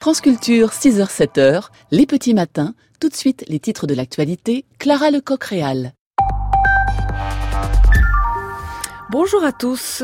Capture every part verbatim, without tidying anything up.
France Culture, six heures sept heures, les petits matins, tout de suite les titres de l'actualité, Clara Lecoq-Réal. Bonjour à tous.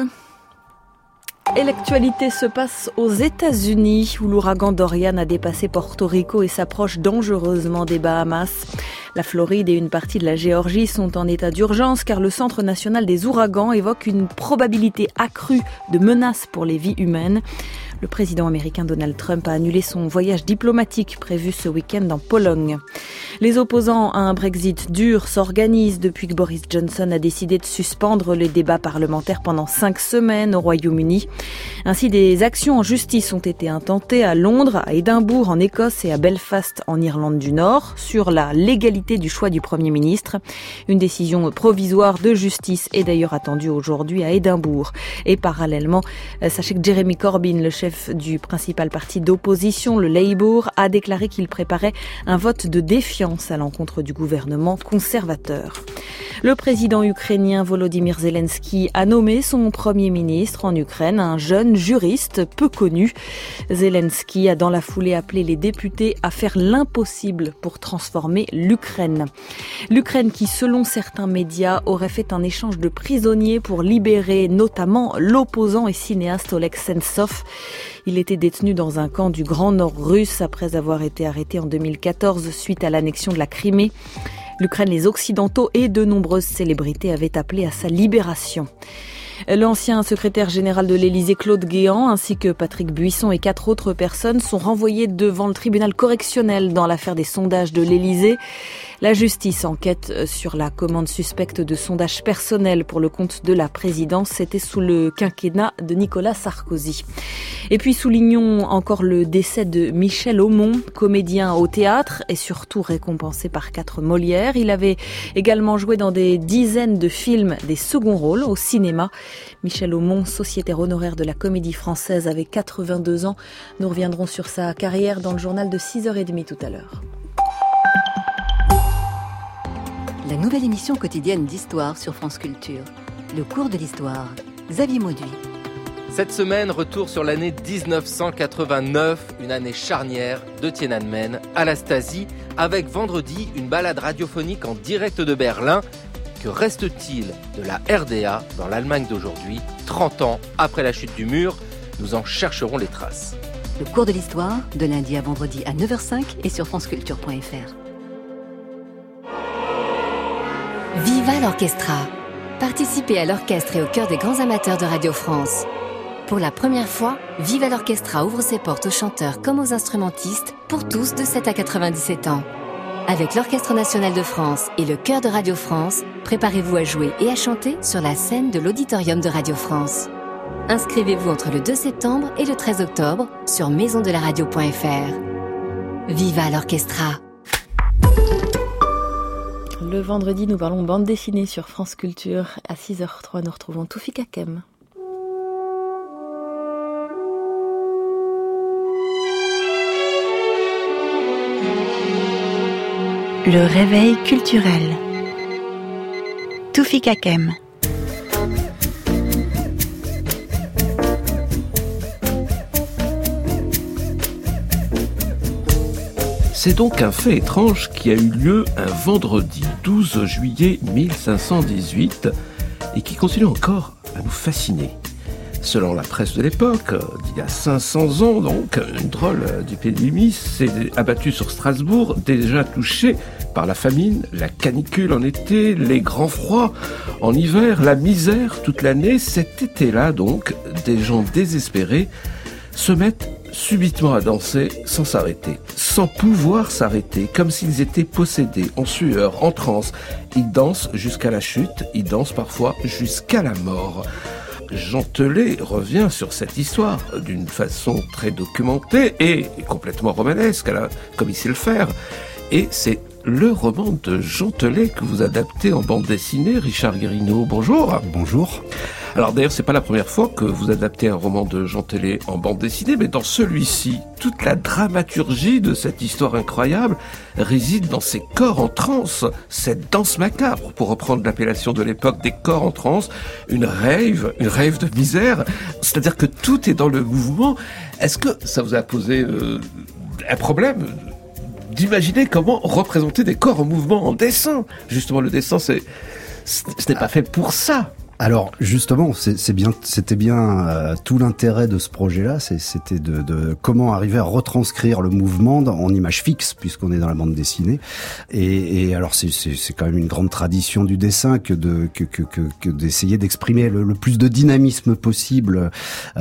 Et l'actualité se passe aux États-Unis où l'ouragan Dorian a dépassé Porto Rico et s'approche dangereusement des Bahamas. La Floride et une partie de la Géorgie sont en état d'urgence car le Centre national des ouragans évoque une probabilité accrue de menaces pour les vies humaines. Le président américain Donald Trump a annulé son voyage diplomatique prévu ce week-end en Pologne. Les opposants à un Brexit dur s'organisent depuis que Boris Johnson a décidé de suspendre les débats parlementaires pendant cinq semaines au Royaume-Uni. Ainsi, des actions en justice ont été intentées à Londres, à Édimbourg, en Écosse et à Belfast, en Irlande du Nord, sur la légalité du choix du Premier ministre. Une décision provisoire de justice est d'ailleurs attendue aujourd'hui à Édimbourg. Et parallèlement, sachez que Jeremy Corbyn, le chef du principal parti d'opposition, le Labour, a déclaré qu'il préparait un vote de défiance à l'encontre du gouvernement conservateur. Le président ukrainien Volodymyr Zelensky a nommé son premier ministre en Ukraine, un jeune juriste peu connu. Zelensky a dans la foulée appelé les députés à faire l'impossible pour transformer l'Ukraine. L'Ukraine qui, selon certains médias, aurait fait un échange de prisonniers pour libérer notamment l'opposant et cinéaste Oleg Sentsov. Il était détenu dans un camp du Grand Nord russe après avoir été arrêté en deux mille quatorze suite à l'annexion de la Crimée. L'Ukraine, les Occidentaux et de nombreuses célébrités avaient appelé à sa libération. L'ancien secrétaire général de l'Élysée, Claude Guéant, ainsi que Patrick Buisson et quatre autres personnes sont renvoyés devant le tribunal correctionnel dans l'affaire des sondages de l'Élysée. La justice enquête sur la commande suspecte de sondages personnels pour le compte de la présidence. C'était sous le quinquennat de Nicolas Sarkozy. Et puis soulignons encore le décès de Michel Aumont, comédien au théâtre et surtout récompensé par quatre Molières. Il avait également joué dans des dizaines de films des seconds rôles au cinéma. Michel Aumont, sociétaire honoraire de la Comédie Française, avait quatre-vingt-deux ans. Nous reviendrons sur sa carrière dans le journal de six heures trente tout à l'heure. La nouvelle émission quotidienne d'histoire sur France Culture. Le cours de l'histoire. Xavier Mauduit. Cette semaine, retour sur l'année dix-neuf cent quatre-vingt-neuf, une année charnière de Tiananmen à la Stasi, avec vendredi une balade radiophonique en direct de Berlin. Que reste-t-il de la R D A dans l'Allemagne d'aujourd'hui, trente ans après la chute du mur? Nous en chercherons les traces. Le cours de l'histoire, de lundi à vendredi à neuf heures cinq et sur franceculture point f r. Viva l'Orchestra! Participez à l'orchestre et au chœur des grands amateurs de Radio France. Pour la première fois, Viva l'Orchestra ouvre ses portes aux chanteurs comme aux instrumentistes pour tous de sept à quatre-vingt-dix-sept ans. Avec l'Orchestre national de France et le chœur de Radio France, préparez-vous à jouer et à chanter sur la scène de l'auditorium de Radio France. Inscrivez-vous entre le deux septembre et le treize octobre sur maison de la radio point f r. Viva l'Orchestra! Le vendredi, nous parlons bande dessinée sur France Culture. À six heures trois, nous retrouvons Toufik Hakem. Le réveil culturel. Toufik Hakem. C'est donc un fait étrange qui a eu lieu un vendredi douze juillet mille cinq cent dix-huit et qui continue encore à nous fasciner. Selon la presse de l'époque, d'il y a cinq cents ans, donc, une drôle d'épidémie s'est abattue sur Strasbourg, déjà touchée par la famine, la canicule en été, les grands froids en hiver, la misère toute l'année. Cet été-là, donc, des gens désespérés se mettent subitement à danser sans s'arrêter, sans pouvoir s'arrêter, comme s'ils étaient possédés, en sueur, en transe. Ils dansent jusqu'à la chute, ils dansent parfois jusqu'à la mort. Jean Telet revient sur cette histoire d'une façon très documentée et complètement romanesque, comme il sait le faire. Et c'est le roman de Jean Telet que vous adaptez en bande dessinée, Richard Guérinaud. Bonjour. Bonjour. Alors d'ailleurs, c'est pas la première fois que vous adaptez un roman de Jean Telet en bande dessinée, mais dans celui-ci, toute la dramaturgie de cette histoire incroyable réside dans ces corps en transe, cette danse macabre, pour reprendre l'appellation de l'époque des corps en transe, une rave, une rave de misère, c'est-à-dire que tout est dans le mouvement. Est-ce que ça vous a posé euh, un problème d'imaginer comment représenter des corps en mouvement en dessin? Justement, le dessin, c'est, ce n'est pas fait pour ça. Alors justement, c'est, c'est bien, c'était bien euh, tout l'intérêt de ce projet-là, c'est, c'était de, de comment arriver à retranscrire le mouvement dans, en image fixe, puisqu'on est dans la bande dessinée. Et, et alors c'est, c'est, c'est quand même une grande tradition du dessin que de que que, que, que d'essayer d'exprimer le, le plus de dynamisme possible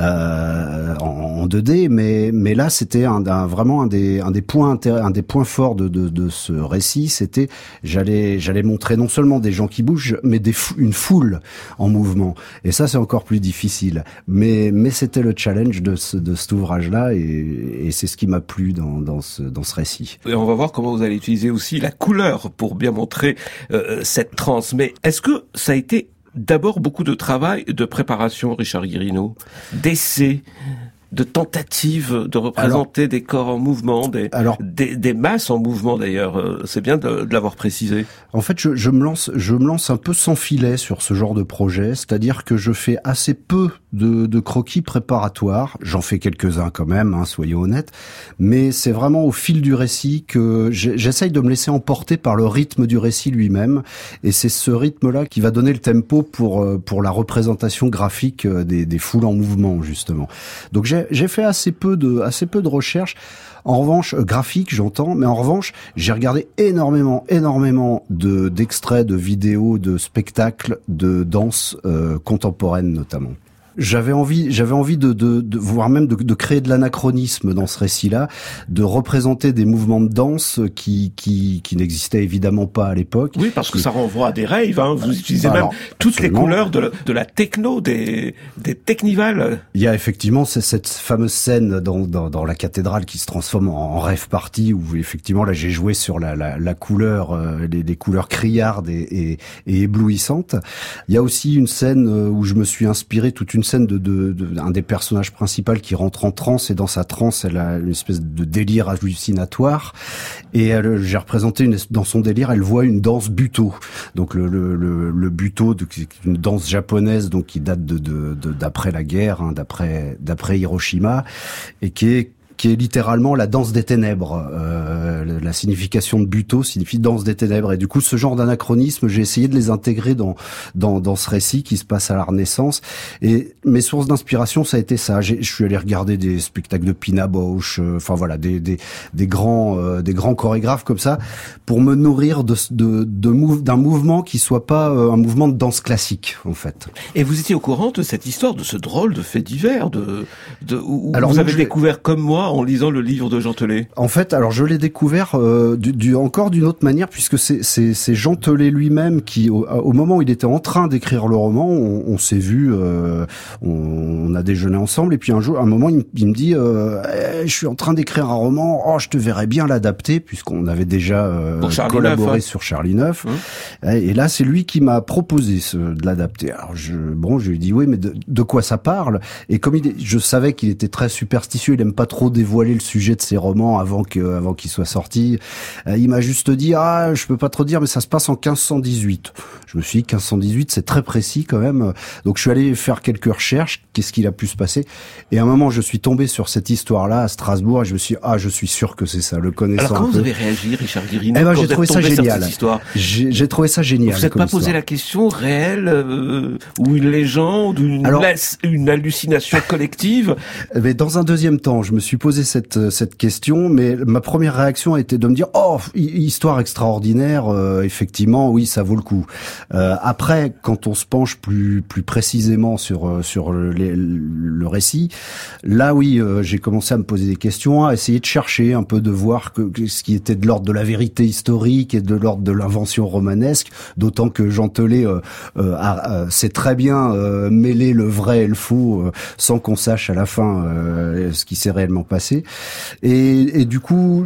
euh, en, en deux D. Mais mais là, c'était un, un vraiment un des un des points intér- un des points forts de, de de ce récit. C'était j'allais j'allais montrer non seulement des gens qui bougent, mais des fou- une foule en mouvement. Et ça, c'est encore plus difficile. Mais, mais c'était le challenge de, ce, de cet ouvrage-là et, et c'est ce qui m'a plu dans, dans, ce, dans ce récit. Et on va voir comment vous allez utiliser aussi la couleur pour bien montrer euh, cette transe. Mais est-ce que ça a été d'abord beaucoup de travail de préparation, Richard Guirino, d'essais, de tentatives de représenter alors, des corps en mouvement, des, alors, des, des masses en mouvement d'ailleurs. C'est bien de, de l'avoir précisé. En fait, je, je me lance, je me lance un peu sans filet sur ce genre de projet, c'est-à-dire que je fais assez peu de, de croquis préparatoires. J'en fais quelques-uns quand même, hein, soyons honnêtes. Mais c'est vraiment au fil du récit que j'essaye de me laisser emporter par le rythme du récit lui-même. Et c'est ce rythme-là qui va donner le tempo pour pour la représentation graphique des, des foules en mouvement justement. Donc j'ai J'ai fait assez peu de assez peu de recherches. En revanche, euh, graphique, j'entends, mais en revanche, j'ai regardé énormément, énormément de d'extraits, de vidéos, de spectacles, de danse euh, contemporaine notamment. J'avais envie, j'avais envie de, de, de voire même de, de créer de l'anachronisme dans ce récit-là, de représenter des mouvements de danse qui qui, qui n'existaient évidemment pas à l'époque. Oui, parce que ça renvoie à des raves. Hein. Vous utilisez Alors, même toutes absolument. les couleurs de la, de la techno, des des technivals. Il y a effectivement cette fameuse scène dans, dans dans la cathédrale qui se transforme en rave party où effectivement là j'ai joué sur la la, la couleur, euh, les, les couleurs criardes et, et, et éblouissantes. Il y a aussi une scène où je me suis inspiré toute une scène de, de, de un des personnages principaux qui rentre en transe et dans sa transe elle a une espèce de délire hallucinatoire et elle, j'ai représenté une, dans son délire elle voit une danse buto, donc le le le, le buto, de, une danse japonaise donc qui date de, de, de d'après la guerre, hein, d'après d'après Hiroshima et qui est qui est littéralement la danse des ténèbres. Euh, la signification de buto signifie danse des ténèbres. Et du coup, ce genre d'anachronisme, j'ai essayé de les intégrer dans dans, dans ce récit qui se passe à la Renaissance. Et mes sources d'inspiration, ça a été ça. J'ai, je suis allé regarder des spectacles de Pina Bausch, euh, enfin voilà, des des des grands euh, des grands chorégraphes comme ça, pour me nourrir de de, de move, d'un mouvement qui soit pas euh, un mouvement de danse classique, en fait. Et vous étiez au courant de cette histoire, de ce drôle de fait divers, de de où Alors, vous avez je... découvert comme moi en lisant le livre de Jean Telet? En fait, alors je l'ai découvert euh, du, du, encore d'une autre manière, puisque c'est, c'est, c'est Jean Telet lui-même qui, au, au moment où il était en train d'écrire le roman, on, on s'est vu, euh, on, on a déjeuné ensemble, et puis un jour, à un moment, il, il me dit euh, eh, « Je suis en train d'écrire un roman, oh, je te verrais bien l'adapter », puisqu'on avait déjà euh, collaboré neuf, hein. sur Charlie neuf. Hum. Et là, c'est lui qui m'a proposé ce, de l'adapter. Alors, je, bon, je lui ai dit « Oui, mais de, de quoi ça parle ?» Et comme il est, je savais qu'il était très superstitieux, il aime pas trop dévoiler le sujet de ses romans avant que avant qu'il soit sorti. Euh, il m'a juste dit ah je peux pas trop dire mais ça se passe en quinze cent dix-huit. Je me suis dit quinze cent dix-huit c'est très précis quand même. Donc je suis allé faire quelques recherches, qu'est-ce qu'il a pu se passer et à un moment je suis tombé sur cette histoire-là à Strasbourg et je me suis dit, ah je suis sûr que c'est ça, le connaissant. Alors comment un vous peu. avez réagi Richard Guirino? Eh ben j'ai trouvé ça génial. J'ai, j'ai trouvé ça génial. Vous n'êtes pas posé la question réelle euh, ou une légende ou une, Alors, une hallucination collective? Mais dans un deuxième temps, je me suis posé cette cette question, mais ma première réaction a été de me dire oh histoire extraordinaire, euh, effectivement oui ça vaut le coup. Euh, après quand on se penche plus plus précisément sur sur le, le, le récit, là oui euh, j'ai commencé à me poser des questions, à essayer de chercher un peu, de voir que, que ce qui était de l'ordre de la vérité historique et de l'ordre de l'invention romanesque, d'autant que Jean Telet euh, euh, a, euh, sait très bien euh, mêler le vrai et le faux euh, sans qu'on sache à la fin euh, ce qui s'est réellement passé. Et, et du coup, je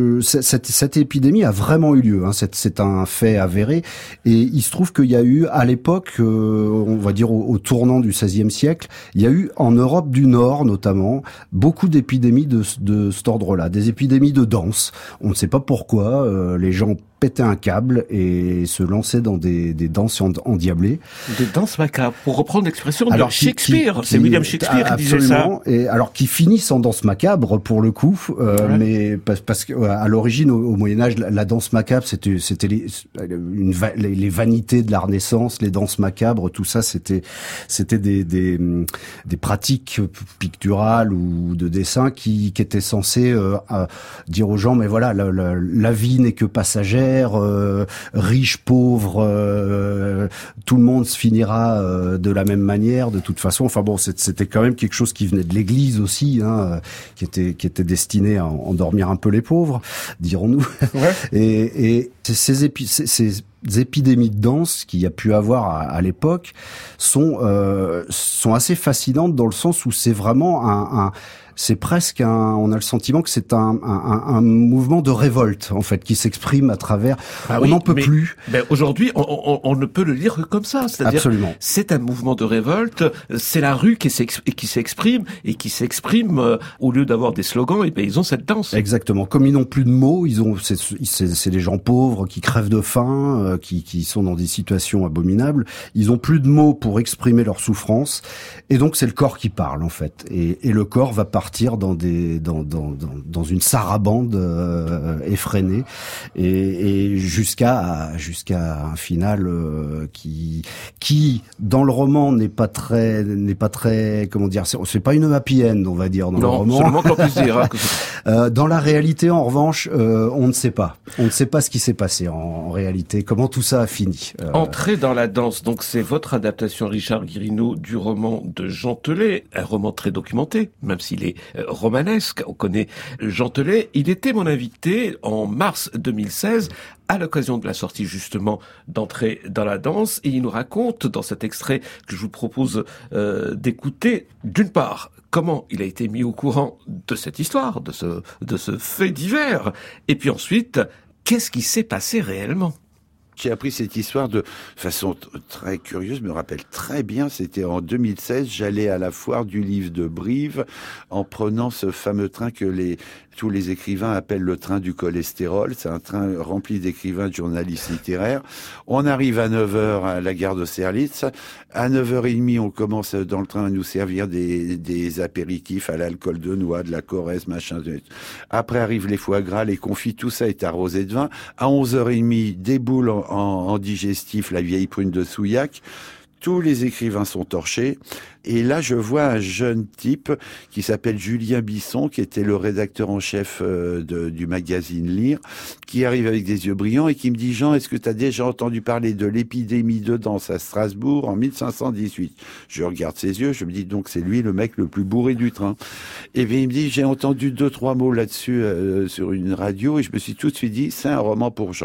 je, cette, cette épidémie a vraiment eu lieu. Hein. C'est, c'est un fait avéré. Et il se trouve qu'il y a eu, à l'époque, euh, on va dire au, au tournant du seizième siècle, il y a eu en Europe du Nord notamment beaucoup d'épidémies de, de cet ordre-là, des épidémies de danse. On ne sait pas pourquoi. Euh, les gens pétaient un câble et se lançaient dans des, des danses endiablées. Des danses macabres, pour reprendre l'expression alors, de Shakespeare. Qui, qui, c'est William Shakespeare qui disait ça. Et alors qui finissent en danse macabre pour le coup, euh, ouais. mais parce, parce que à l'origine au, au Moyen Âge, la, la danse macabre c'était c'était les, une, les, les vanités de la Renaissance, les danses macabres, tout ça c'était c'était des, des des pratiques picturales ou de dessin qui qui étaient censées euh, dire aux gens mais voilà la, la, la vie n'est que passagère. Euh, riche, pauvre, euh, tout le monde se finira euh, de la même manière, de toute façon. Enfin bon, c'était quand même quelque chose qui venait de l'Église aussi, hein, qui était qui était destiné à endormir un peu les pauvres, dirons-nous. Ouais. Et, et ces, épi ces, ces épidémies de danse qu'il y a pu avoir à, à l'époque sont euh, sont assez fascinantes dans le sens où c'est vraiment un, un c'est presque un, on a le sentiment que c'est un, un, un mouvement de révolte, en fait, qui s'exprime à travers, ah on n'en oui, peut plus. Ben aujourd'hui, on, on, on ne peut le lire que comme ça. C'est-à-dire, absolument. C'est un mouvement de révolte, c'est la rue qui s'exprime, et qui s'exprime, euh, au lieu d'avoir des slogans, et ben, ils ont cette danse. Exactement. Comme ils n'ont plus de mots, ils ont, c'est, c'est, c'est des gens pauvres qui crèvent de faim, euh, qui, qui sont dans des situations abominables. Ils ont plus de mots pour exprimer leur souffrance. Et donc, c'est le corps qui parle, en fait. Et, et le corps va partir dans des dans dans dans, dans une sarabande euh, effrénée et, et jusqu'à jusqu'à un final euh, qui qui dans le roman n'est pas très n'est pas très comment dire c'est, c'est pas une happy end on va dire dans non, le roman. Seulement qu'on puisse dire. Hein, que... euh, dans la réalité en revanche euh, on ne sait pas on ne sait pas ce qui s'est passé en, en réalité comment tout ça a fini. Euh... Entrer dans la danse donc c'est votre adaptation Richard Guirino du roman de Jean Telet, un roman très documenté même s'il est romanesque, on connaît Jean Telet. Il était mon invité en mars deux mille seize à l'occasion de la sortie justement d'Entrer dans la danse et il nous raconte dans cet extrait que je vous propose euh, d'écouter d'une part comment il a été mis au courant de cette histoire, de ce, de ce fait divers et puis ensuite qu'est-ce qui s'est passé réellement. J'ai appris cette histoire de façon t- très curieuse, je me rappelle très bien, c'était en deux mille seize, j'allais à la foire du livre de Brive en prenant ce fameux train que les tous les écrivains appellent le train du cholestérol. C'est un train rempli d'écrivains, de journalistes littéraires. On arrive à neuf heures à la gare d'Austerlitz. À neuf heures trente, on commence dans le train à nous servir des, des apéritifs à l'alcool de noix, de la Corrèze, machin. Après arrivent les foie gras, les confits, tout ça est arrosé de vin. À onze heures trente, déboule en, en, en digestif la vieille prune de Souillac. Tous les écrivains sont torchés. Et là, je vois un jeune type qui s'appelle Julien Bisson, qui était le rédacteur en chef euh, de, du magazine Lire, qui arrive avec des yeux brillants et qui me dit « Jean, est-ce que tu as déjà entendu parler de l'épidémie de danse à Strasbourg en mille cinq cent dix-huit ?» Je regarde ses yeux, je me dis donc c'est lui le mec le plus bourré du train. Et bien il me dit « J'ai entendu deux, trois mots là-dessus euh, sur une radio et je me suis tout de suite dit « C'est un roman pour Jean ».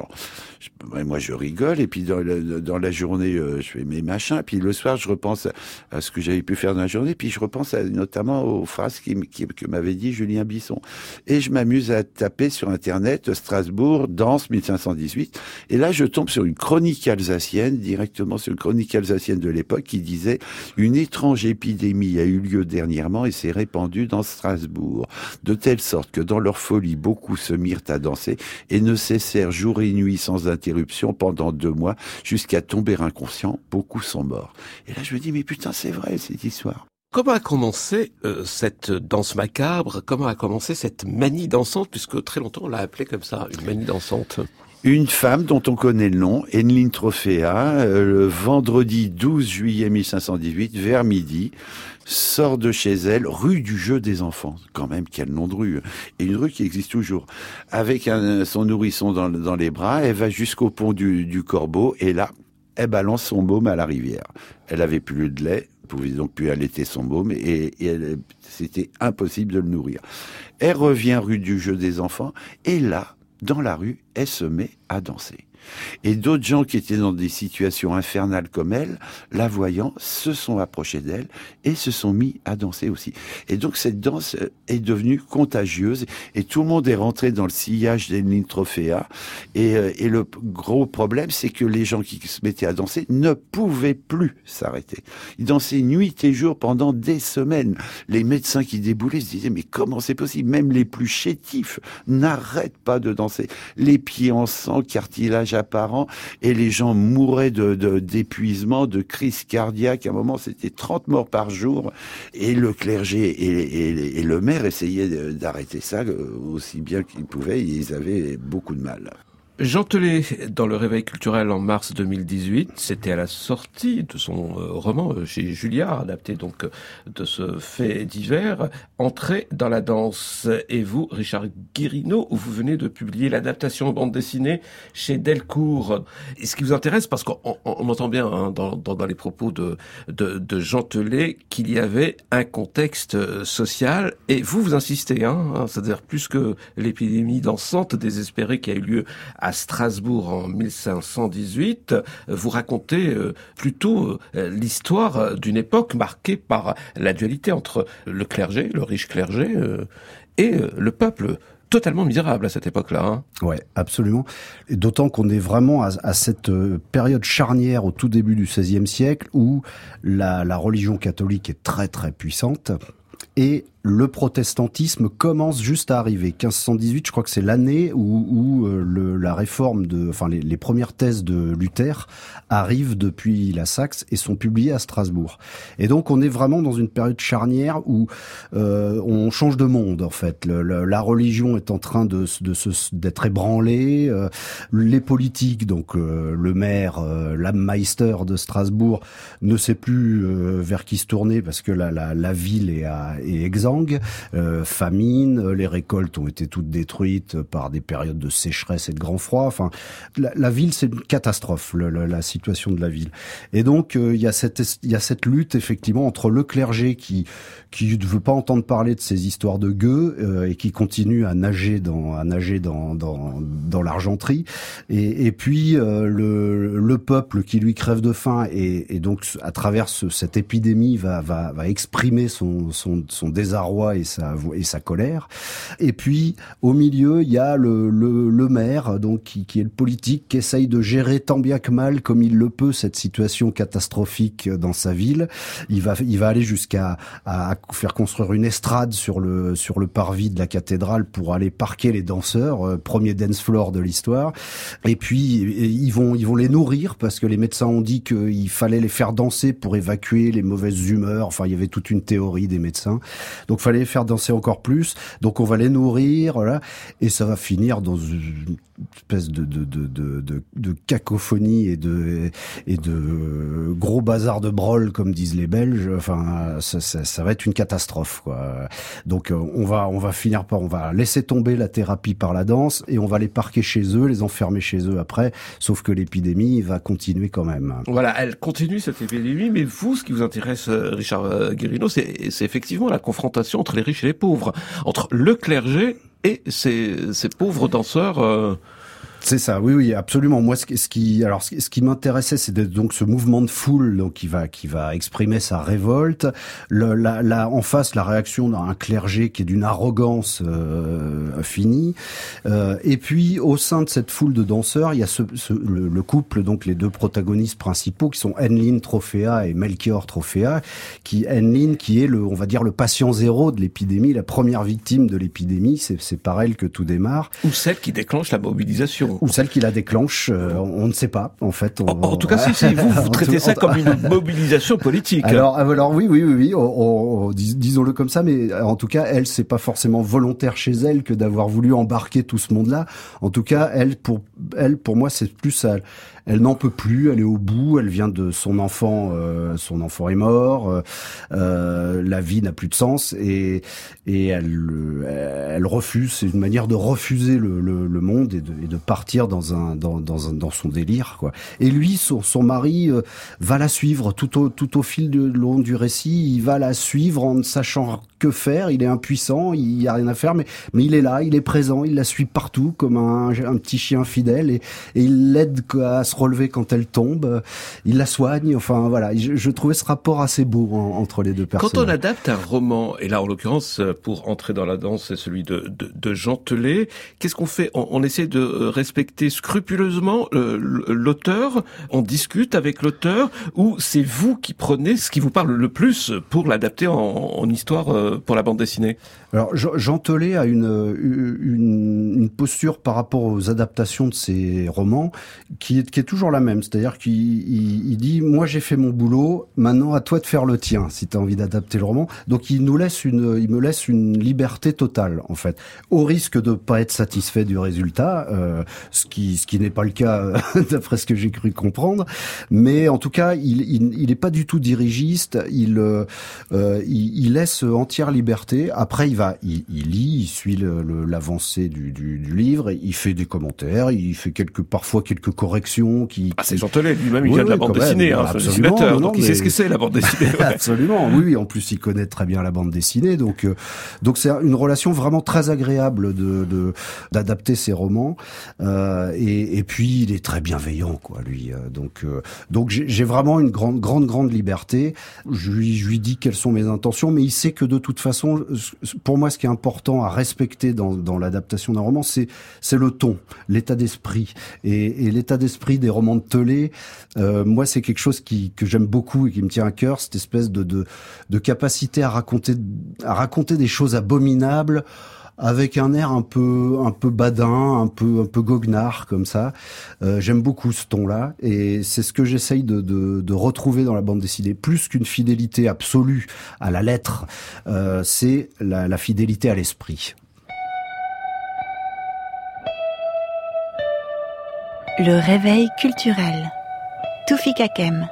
Et moi je rigole et puis dans, le, dans la journée euh, je fais mes machins puis le soir je repense à ce que j'avais pu faire dans la journée puis je repense à, notamment aux phrases qui, qui, que m'avait dit Julien Bisson et je m'amuse à taper sur internet Strasbourg danse mille cinq cent dix-huit et là je tombe sur une chronique alsacienne directement sur une chronique alsacienne de l'époque qui disait une étrange épidémie a eu lieu dernièrement et s'est répandue dans Strasbourg de telle sorte que dans leur folie beaucoup se mirent à danser et ne cessèrent jour et nuit sans interruption pendant deux mois jusqu'à tomber inconscient. Beaucoup sont morts. Et là, je me dis, mais putain, c'est vrai, cette histoire. Comment a commencé euh, cette danse macabre? Comment a commencé cette manie dansante? Puisque très longtemps, on l'a appelée comme ça, une manie dansante. Une femme dont on connaît le nom, Enline Trophéa, euh, le vendredi douze juillet mille cinq cent dix-huit, vers midi, sort de chez elle, rue du Jeu des Enfants. Quand même, quel nom de rue. Et une rue qui existe toujours. Avec un, son nourrisson dans, dans les bras, elle va jusqu'au pont du, du Corbeau, et là, elle balance son baume à la rivière. Elle avait plus de lait, pouvait donc plus allaiter son baume, et, et elle, c'était impossible de le nourrir. Elle revient rue du Jeu des Enfants, et là, dans la rue, elle se met à danser. Et d'autres gens qui étaient dans des situations infernales comme elle, la voyant, se sont approchés d'elle et se sont mis à danser aussi. Et donc cette danse est devenue contagieuse et tout le monde est rentré dans le sillage d'Enlil Trofea. Et, et le gros problème, c'est que les gens qui se mettaient à danser ne pouvaient plus s'arrêter. Ils dansaient nuit et jour pendant des semaines. Les médecins qui déboulaient se disaient, mais comment c'est possible? Même les plus chétifs n'arrêtent pas de danser. Les pieds en sang, cartilage apparent, et les gens mouraient de, de, d'épuisement, de crise cardiaque. À un moment, c'était trente morts par jour. Et le clergé et, et, et le maire essayaient d'arrêter ça aussi bien qu'ils pouvaient. Et ils avaient beaucoup de mal. Jean Telet, dans le Réveil culturel en mars deux mille dix-huit, c'était à la sortie de son euh, roman euh, chez Julliard, adapté donc euh, de ce fait divers, Entrer dans la danse. Et vous, Richard Guérineau, vous venez de publier l'adaptation bande dessinée chez Delcourt. Et ce qui vous intéresse, parce qu'on on, on entend bien hein, dans, dans, dans les propos de, de, de Jean Telet qu'il y avait un contexte social, et vous, vous insistez, hein, c'est-à-dire plus que l'épidémie dansante désespérée qui a eu lieu à Strasbourg en mille cinq cent dix-huit, vous racontez euh, plutôt euh, l'histoire d'une époque marquée par la dualité entre le clergé, le riche clergé, euh, et euh, le peuple totalement misérable à cette époque-là. Hein. Ouais, absolument. Et d'autant qu'on est vraiment à, à cette période charnière au tout début du seizième siècle où la, la religion catholique est très très puissante et le protestantisme commence juste à arriver. quinze cent dix-huit, je crois que c'est l'année où, où euh, le, la réforme de, enfin les, les premières thèses de Luther arrivent depuis la Saxe et sont publiées à Strasbourg. Et donc on est vraiment dans une période charnière où euh, on change de monde en fait. Le, le, la religion est en train de, de se d'être ébranlée. Euh, les politiques, donc euh, le maire, euh, l'Ammeister de Strasbourg, ne sait plus euh, vers qui se tourner parce que la, la, la ville est, à, est exsangue. Euh, famine, les récoltes ont été toutes détruites par des périodes de sécheresse et de grand froid. Enfin, la, la ville, c'est une catastrophe, le, le, la situation de la ville. Et donc, il euh, y a cette il y a cette lutte effectivement entre le clergé qui qui ne veut pas entendre parler de ces histoires de gueux euh, et qui continue à nager dans à nager dans dans dans l'argenterie, et, et puis euh, le le peuple qui lui crève de faim et, et donc à travers ce, cette épidémie va va va exprimer son son son désarroi et sa et sa colère. Et puis au milieu il y a le le, le maire donc qui, qui est le politique qui essaye de gérer tant bien que mal comme il le peut cette situation catastrophique dans sa ville. Il va il va aller jusqu'à à faire construire une estrade sur le sur le parvis de la cathédrale pour aller parquer les danseurs, euh, premier dance floor de l'histoire. Et puis ils vont ils vont les nourrir parce que les médecins ont dit qu'il fallait les faire danser pour évacuer les mauvaises humeurs. Enfin, il y avait toute une théorie des médecins. Donc fallait les faire danser encore plus. Donc on va les nourrir, voilà, et ça va finir dans une espèce de de de de de, de cacophonie et de et de gros bazar de brol comme disent les Belges. Enfin, ça, ça, ça va être une catastrophe, quoi. Donc on va on va finir par on va laisser tomber la thérapie par la danse et on va les parquer chez eux, les enfermer chez eux après. Sauf que l'épidémie va continuer quand même. Voilà, elle continue cette épidémie. Mais vous, ce qui vous intéresse, Richard Guérineau, c'est c'est effectivement la confrontation entre les riches et les pauvres, entre le clergé et ces, ces pauvres danseurs. Euh... C'est ça, oui, oui, absolument. Moi, ce qui, ce qui alors, ce qui m'intéressait, c'était donc ce mouvement de foule, donc qui va, qui va exprimer sa révolte. Le, la, la, en face, la réaction d'un clergé qui est d'une arrogance euh, finie. Euh, et puis, au sein de cette foule de danseurs, il y a ce, ce le, le couple, donc les deux protagonistes principaux, qui sont Enlil Trofea et Melchior Trofea. Qui Enlil, qui est le, on va dire, le patient zéro de l'épidémie, la première victime de l'épidémie. C'est, c'est par elle que tout démarre. Ou celle qui déclenche la mobilisation. Ou celle qui la déclenche, euh, on ne sait pas, en fait. On, en, en tout cas, si, si, vous, vous traitez ça comme une mobilisation politique. Alors, alors oui, oui, oui, oui, on, on, dis, disons-le comme ça, mais en tout cas, elle, c'est pas forcément volontaire chez elle que d'avoir voulu embarquer tout ce monde-là. En tout cas, elle, pour, elle, pour moi, c'est plus, elle, elle n'en peut plus, elle est au bout, elle vient de son enfant, euh, son enfant est mort, euh, la vie n'a plus de sens, et, et elle, elle refuse, c'est une manière de refuser le, le, le monde et de, et de partir dans un, dans, dans un, dans son délire, quoi. Et lui, son, son mari euh, va la suivre tout au, tout au fil de long du récit, il va la suivre en ne sachant que faire, il est impuissant, il y a rien à faire, mais mais il est là, il est présent, il la suit partout comme un, un petit chien fidèle et, et il l'aide à se relever quand elle tombe, il la soigne. Enfin voilà, je, je trouvais ce rapport assez beau en, entre les deux personnes. Quand on adapte un roman, et là en l'occurrence pour entrer dans la danse, c'est celui de, de, de Jean Telet, qu'est-ce qu'on fait? on, on essaie de respecter scrupuleusement euh, l'auteur, on discute avec l'auteur, ou c'est vous qui prenez ce qui vous parle le plus pour l'adapter en, en histoire euh, pour la bande dessinée? Alors Jean Telet a une, une, une posture par rapport aux adaptations de ses romans qui est, qui est toujours la même, c'est-à-dire qu'il il, il dit moi j'ai fait mon boulot, maintenant à toi de faire le tien si tu as envie d'adapter le roman. Donc il nous laisse une, il me laisse une liberté totale en fait, au risque de pas être satisfait du résultat, euh, ce qui ce qui n'est pas le cas d'après ce que j'ai cru comprendre, mais en tout cas il il, il est pas du tout dirigiste, il euh, il, il laisse entière liberté. Après il va Il, il lit, il suit le, le, l'avancée du, du, du livre, il fait des commentaires, il fait quelques, parfois quelques corrections. Qui, ah, c'est Jean Telet lui-même, il oui, vient de la oui, bande dessinée, hein, c'est un dessinateur, donc il sait ce que c'est la bande dessinée. Ouais. Absolument, oui, oui, en plus il connaît très bien la bande dessinée, donc euh, donc c'est une relation vraiment très agréable de, de d'adapter ses romans, euh, et, et puis il est très bienveillant, quoi, lui. Euh, donc euh, donc j'ai, j'ai vraiment une grande grande grande liberté. Je lui je lui dis quelles sont mes intentions, mais il sait que de toute façon, pour Pour moi, ce qui est important à respecter dans, dans l'adaptation d'un roman, c'est, c'est le ton, l'état d'esprit. Et, et l'état d'esprit des romans de Telet, euh, moi, c'est quelque chose qui, que j'aime beaucoup et qui me tient à cœur, cette espèce de, de, de capacité à raconter, à raconter des choses abominables, avec un air un peu un peu badin, un peu un peu goguenard comme ça. Euh, j'aime beaucoup ce ton-là et c'est ce que j'essaye de, de de retrouver dans la bande dessinée. Plus qu'une fidélité absolue à la lettre, euh, c'est la, la fidélité à l'esprit. Le réveil culturel. Toufik Hakem.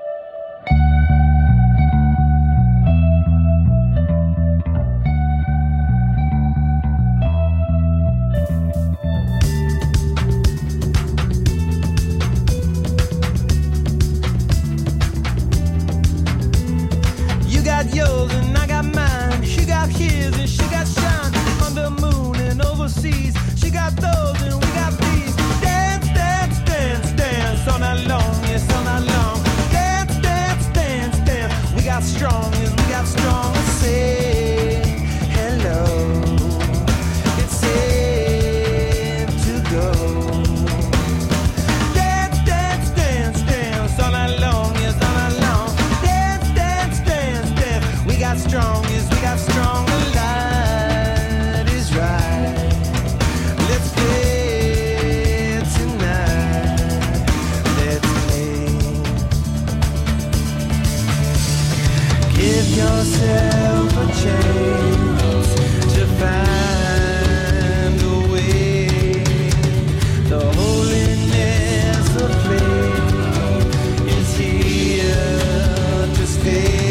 Yours and I got mine. She got his and she got shine. On the moon and overseas. She got those and we got these. Dance, dance, dance, dance all night long, yes, all night long. Dance, dance, dance, dance. We got strong, yes, we got strong. Say hello. It's safe to go. Dance, dance, dance, dance all night long, yes, all night long. Dance, dance, dance, dance. We got strong, yes, we got strong. The light is right. Let's play tonight. Let's play. Give yourself a chance to find a way. The holiness of play is here to stay.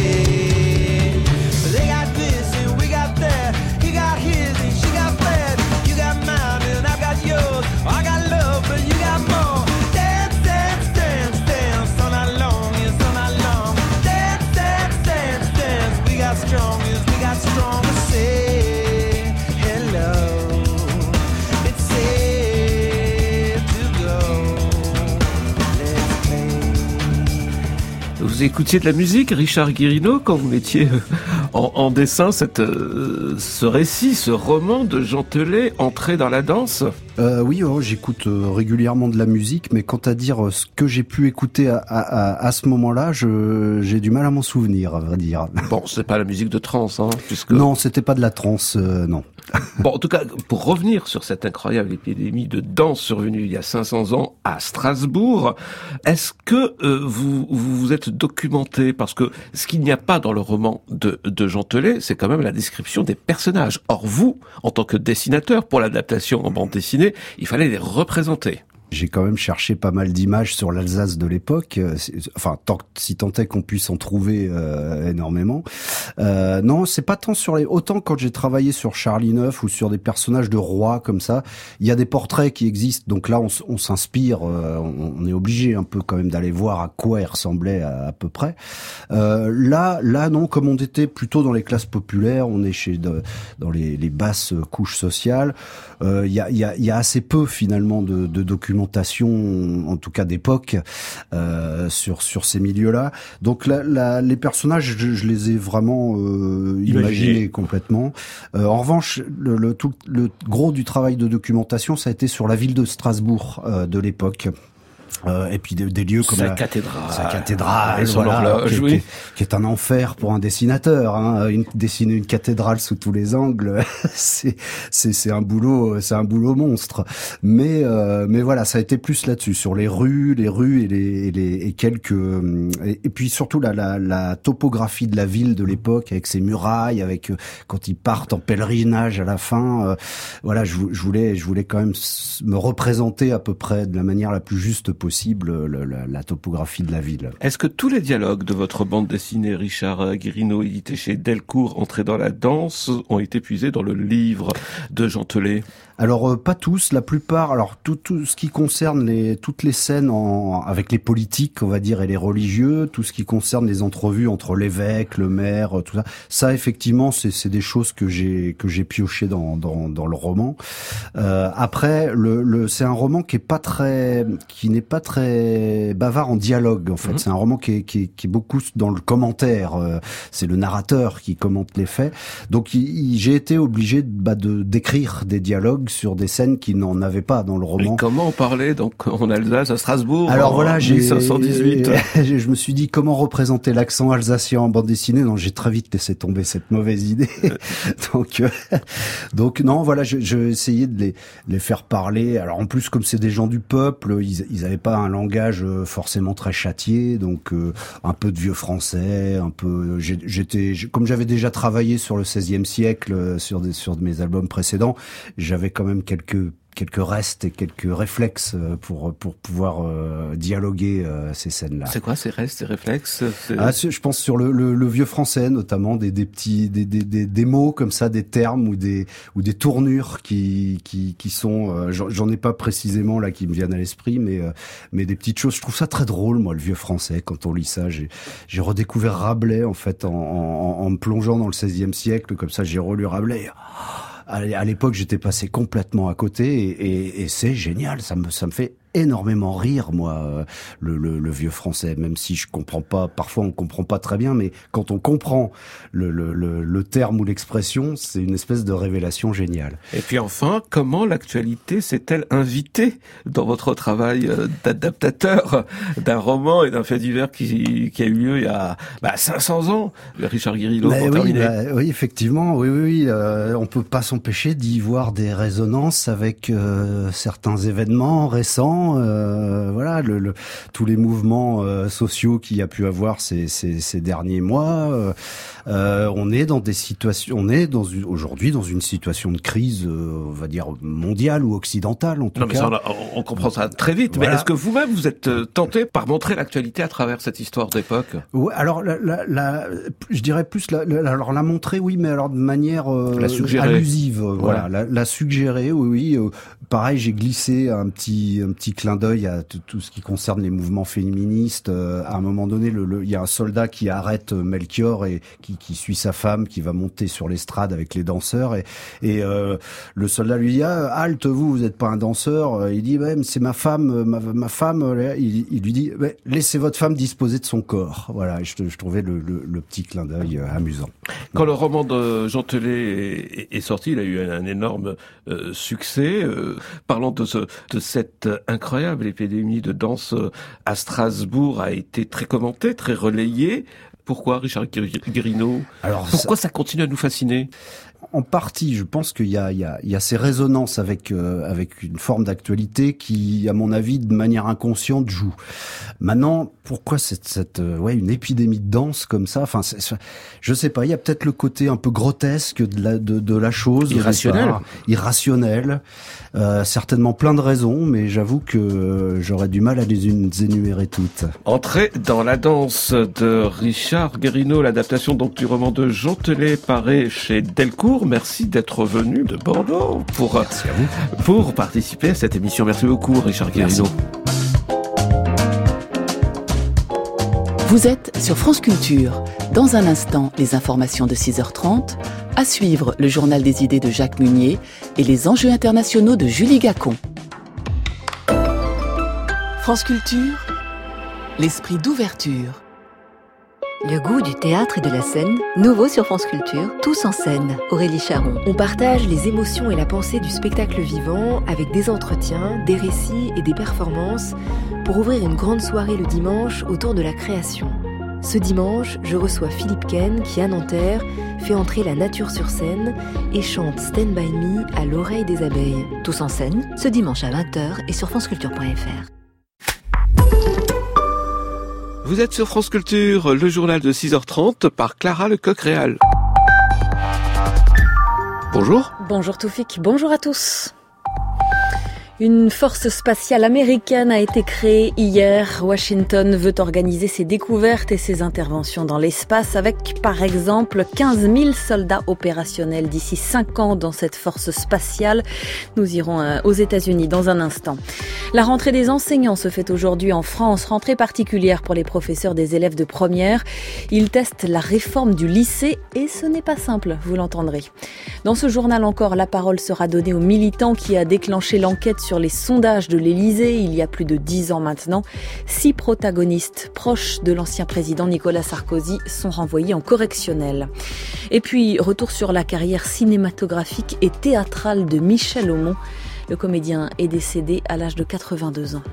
Vous écoutiez de la musique, Richard Guirino, quand vous mettiez en, en dessin cette, euh, ce récit, ce roman de Jean Telet, Entrer dans la danse? Euh, oui, oh, j'écoute euh, régulièrement de la musique, mais quant à dire euh, ce que j'ai pu écouter à, à, à ce moment-là, je, j'ai du mal à m'en souvenir, à vrai dire. Bon, c'est pas la musique de trance, hein, puisque... Non, c'était pas de la trance, euh, non. Bon, en tout cas, pour revenir sur cette incroyable épidémie de danse survenue il y a cinq cents ans à Strasbourg, est-ce que euh, vous, vous vous êtes documenté? Parce que ce qu'il n'y a pas dans le roman de, de Jean Telet, c'est quand même la description des personnages. Or vous, en tant que dessinateur, pour l'adaptation en bande dessinée, il fallait les représenter. J'ai quand même cherché pas mal d'images sur l'Alsace de l'époque, enfin tant, si tant est qu'on puisse en trouver euh, énormément. Euh, non, c'est pas tant sur les... Autant quand j'ai travaillé sur Charlie neuf ou sur des personnages de rois comme ça, il y a des portraits qui existent, donc là on, on s'inspire, euh, on, on est obligé un peu quand même d'aller voir à quoi ils ressemblaient à, à peu près. Euh, là, là non, comme on était plutôt dans les classes populaires, on est chez de, dans les, les basses couches sociales, il euh, y, a, y, a, y a assez peu finalement de, de documents en tout cas d'époque, euh, sur sur ces milieux-là. Donc la, la, les personnages, je, je les ai vraiment euh, imaginés complètement. Euh, en revanche, le, le, tout, le gros du travail de documentation, ça a été sur la ville de Strasbourg euh, de l'époque. Euh, et puis des, des lieux comme sa la cathédrale, sa cathédrale, son voilà, horloge, qui, oui. qui, qui est un enfer pour un dessinateur. Hein. Une, dessiner une cathédrale sous tous les angles, c'est c'est c'est un boulot, c'est un boulot monstre. Mais euh, mais voilà, ça a été plus là-dessus, sur les rues, les rues et les et, les, et quelques et, et puis surtout la, la la topographie de la ville de l'époque avec ses murailles, avec quand ils partent en pèlerinage à la fin. Euh, voilà, je, je voulais je voulais quand même me représenter à peu près de la manière la plus juste possible possible le, la, la topographie de la ville. Est-ce que tous les dialogues de votre bande dessinée Richard Guérineau, édité chez Delcourt, Entrée dans la danse, ont été puisés dans le livre de Jean Telet? Alors euh, pas tous, la plupart. Alors tout tout ce qui concerne les toutes les scènes en, avec les politiques, on va dire, et les religieux, tout ce qui concerne les entrevues entre l'évêque, le maire, tout ça. Ça effectivement, c'est c'est des choses que j'ai que j'ai pioché dans dans dans le roman. Euh, après, le le c'est un roman qui est pas très qui n'est pas très bavard en dialogue en fait. Mmh. C'est un roman qui est qui est, qui est beaucoup dans le commentaire. Euh, c'est le narrateur qui commente les faits. Donc il, il, j'ai été obligé bah, de d'écrire des dialogues sur des scènes qui n'en avaient pas dans le roman. Et comment on parlait donc en Alsace, à Strasbourg? Alors en voilà, j'ai, mille cinq cent dix-huit. je me suis dit comment représenter l'accent alsacien en bande dessinée. Non, j'ai très vite laissé tomber cette mauvaise idée. donc, euh, donc non, voilà, je, je essayais de les, les faire parler. Alors en plus, comme c'est des gens du peuple, ils, ils avaient pas un langage forcément très châtié, donc euh, un peu de vieux français, un peu. J'étais, comme j'avais déjà travaillé sur le seizième siècle, sur des, sur mes albums précédents, j'avais quand même quelques quelques restes et quelques réflexes pour pour pouvoir euh, dialoguer euh, ces scènes-là. C'est quoi ces restes, ces réflexes? Ah, je pense sur le, le, le vieux français notamment, des, des petits des, des, des, des mots comme ça, des termes ou des ou des tournures qui qui qui sont euh, j'en, j'en ai pas précisément là qui me viennent à l'esprit, mais euh, mais des petites choses. Je trouve ça très drôle, moi, le vieux français. Quand on lit ça, j'ai j'ai redécouvert Rabelais en fait en en, en me plongeant dans le seizième siècle, comme ça j'ai relu Rabelais. À l'époque, j'étais passé complètement à côté et, et, et c'est génial. Ça me, ça me fait énormément rire, moi, le, le, le vieux français, même si je comprends pas, parfois on comprend pas très bien, mais quand on comprend le, le, le, le terme ou l'expression, c'est une espèce de révélation géniale. Et puis enfin, comment l'actualité s'est-elle invitée dans votre travail d'adaptateur d'un roman et d'un fait divers qui, qui a eu lieu il y a bah, cinq cents ans, Richard Guérineau, pour oui, terminer. Bah, oui, effectivement, oui, oui, oui. Euh, on peut pas s'empêcher d'y voir des résonances avec euh, certains événements récents. Euh, voilà, le, le, tous les mouvements euh, sociaux qu'il y a pu avoir ces, ces, ces derniers mois. Euh, euh, on est dans des situations, on est dans une, aujourd'hui dans une situation de crise, euh, on va dire mondiale ou occidentale en tout non, cas. Mais ça, on, on comprend ça très vite. Voilà. Mais est-ce que vous-même vous êtes tenté par montrer l'actualité à travers cette histoire d'époque? Ouais, alors la, la, la, je dirais plus la, la, alors la montrer, oui, mais alors de manière euh, la suggérer. allusive. Voilà, voilà. La, la suggérer, oui, oui. Euh, pareil, j'ai glissé un petit, un petit clin d'œil à t- tout ce qui concerne les mouvements féministes. Euh, à un moment donné, le, le, il y a un soldat qui arrête Melchior et qui, qui suit sa femme, qui va monter sur l'estrade avec les danseurs. Et, et euh, le soldat lui dit ah, halte, vous, vous n'êtes pas un danseur. Il dit ouais, mais c'est ma femme, ma, ma femme. Il, il lui dit ouais, laissez votre femme disposer de son corps. Voilà, je, je trouvais le, le, le petit clin d'œil amusant. Quand le roman de Jean Telet est, est sorti, il a eu un, un énorme euh, succès. Euh, parlant de, ce, de cette incroyable épidémie de danse à Strasbourg, a été très commentée, très relayée. Pourquoi, Richard Guérineau? Alors, Pourquoi ça... ça continue à nous fasciner? en partie. Je pense qu'il y a, il y a, il y a ces résonances avec euh, avec une forme d'actualité qui, à mon avis, de manière inconsciente, joue. Maintenant, pourquoi cette, cette euh, ouais, une épidémie de danse comme ça? Enfin, c'est, c'est, je sais pas. Il y a peut-être le côté un peu grotesque de la de, de la chose, irrationnel, irrationnel. Euh, certainement plein de raisons, mais j'avoue que euh, j'aurais du mal à les énumérer toutes. Entrée dans la danse de Richard Guérino, l'adaptation donc du roman de Jean Telet paraît chez Delcourt. Merci d'être venu de Bordeaux pour, Merci à vous. pour participer à cette émission. Merci beaucoup, Richard Guérino. Vous êtes sur France Culture. Dans un instant, les informations de six heures trente. À suivre, le journal des idées de Jacques Munier et les enjeux internationaux de Julie Gacon. France Culture, l'esprit d'ouverture. Le goût du théâtre et de la scène, nouveau sur France Culture, tous en scène. Aurélie Charon. On partage les émotions et la pensée du spectacle vivant avec des entretiens, des récits et des performances pour ouvrir une grande soirée le dimanche autour de la création. Ce dimanche, je reçois Philippe Ken qui, à Nanterre, fait entrer la nature sur scène et chante Stand By Me à l'oreille des abeilles. Tous en scène, ce dimanche à vingt heures et sur franceculture point f r. Vous êtes sur France Culture, le journal de six heures trente par Clara Lecoq-Réal. Bonjour. Bonjour Toufik, bonjour à tous. Une force spatiale américaine a été créée hier. Washington veut organiser ses découvertes et ses interventions dans l'espace avec, par exemple, quinze mille soldats opérationnels d'ici cinq ans dans cette force spatiale. Nous irons aux États-Unis dans un instant. La rentrée des enseignants se fait aujourd'hui en France, rentrée particulière pour les professeurs des élèves de première. Ils testent la réforme du lycée et ce n'est pas simple, vous l'entendrez. Dans ce journal encore, la parole sera donnée au militant qui a déclenché l'enquête sur les sondages de l'Élysée il y a plus de dix ans maintenant. Six protagonistes proches de l'ancien président Nicolas Sarkozy sont renvoyés en correctionnel. Et puis, retour sur la carrière cinématographique et théâtrale de Michel Aumont. Le comédien est décédé à l'âge de quatre-vingt-deux ans.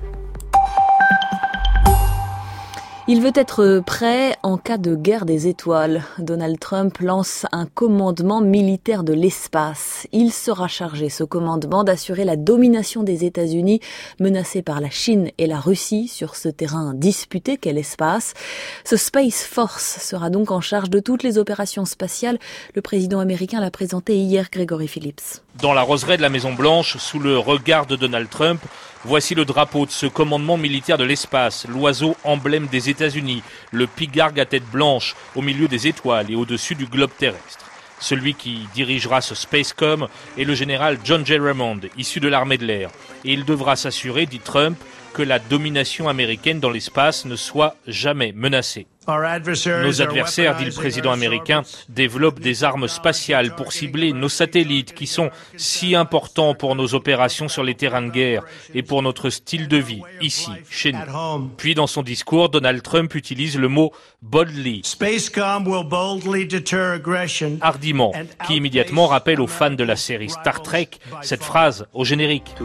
Il veut être prêt en cas de guerre des étoiles. Donald Trump lance un commandement militaire de l'espace. Il sera chargé, ce commandement, d'assurer la domination des États-Unis menacés par la Chine et la Russie sur ce terrain disputé qu'est l'espace. Ce Space Force sera donc en charge de toutes les opérations spatiales. Le président américain l'a présenté hier, Grégory Phillips. Dans la roseraie de la Maison-Blanche, sous le regard de Donald Trump, voici le drapeau de ce commandement militaire de l'espace, l'oiseau emblème des États-Unis, le pigargue à tête blanche au milieu des étoiles et au-dessus du globe terrestre. Celui qui dirigera ce Spacecom est le général John J. Raymond, issu de l'armée de l'air. Et il devra s'assurer, dit Trump, que la domination américaine dans l'espace ne soit jamais menacée. Nos adversaires, dit le président américain, développent des armes spatiales pour cibler nos satellites qui sont si importants pour nos opérations sur les terrains de guerre et pour notre style de vie, ici, chez nous. Puis dans son discours, Donald Trump utilise le mot « boldly », hardiment, qui immédiatement rappelle aux fans de la série Star Trek cette phrase au générique.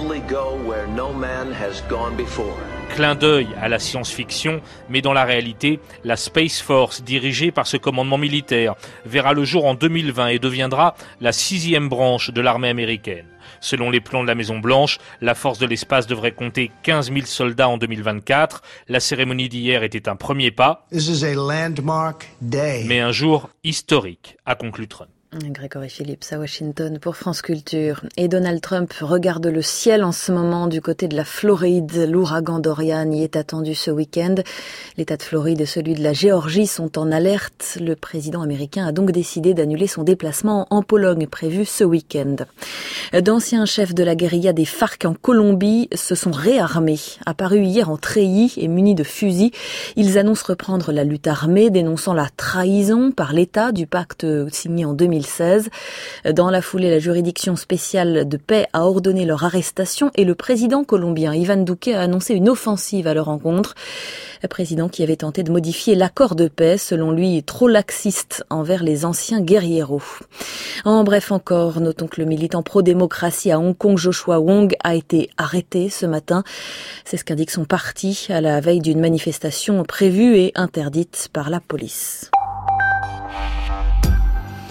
Clin d'œil à la science-fiction, mais dans la réalité, la Space Force, dirigée par ce commandement militaire, verra le jour en deux mille vingt et deviendra la sixième branche de l'armée américaine. Selon les plans de la Maison-Blanche, la force de l'espace devrait compter quinze mille soldats en deux mille vingt-quatre. La cérémonie d'hier était un premier pas, mais un jour historique, a conclu Trump. Grégory Phillips à Washington pour France Culture. Et Donald Trump regarde le ciel en ce moment du côté de la Floride. L'ouragan Dorian y est attendu ce week-end. L'État de Floride et celui de la Géorgie sont en alerte. Le président américain a donc décidé d'annuler son déplacement en Pologne prévu ce week-end. D'anciens chefs de la guérilla des FARC en Colombie se sont réarmés. Apparus hier en treillis et munis de fusils, ils annoncent reprendre la lutte armée, dénonçant la trahison par l'État du pacte signé en deux mille seize. Dans la foulée, la juridiction spéciale de paix a ordonné leur arrestation et le président colombien Ivan Duque a annoncé une offensive à leur encontre. Le président qui avait tenté de modifier l'accord de paix, selon lui trop laxiste envers les anciens guérilleros. En bref encore, notons que le militant pro-démocratie à Hong Kong, Joshua Wong, a été arrêté ce matin. C'est ce qu'indique son parti à la veille d'une manifestation prévue et interdite par la police.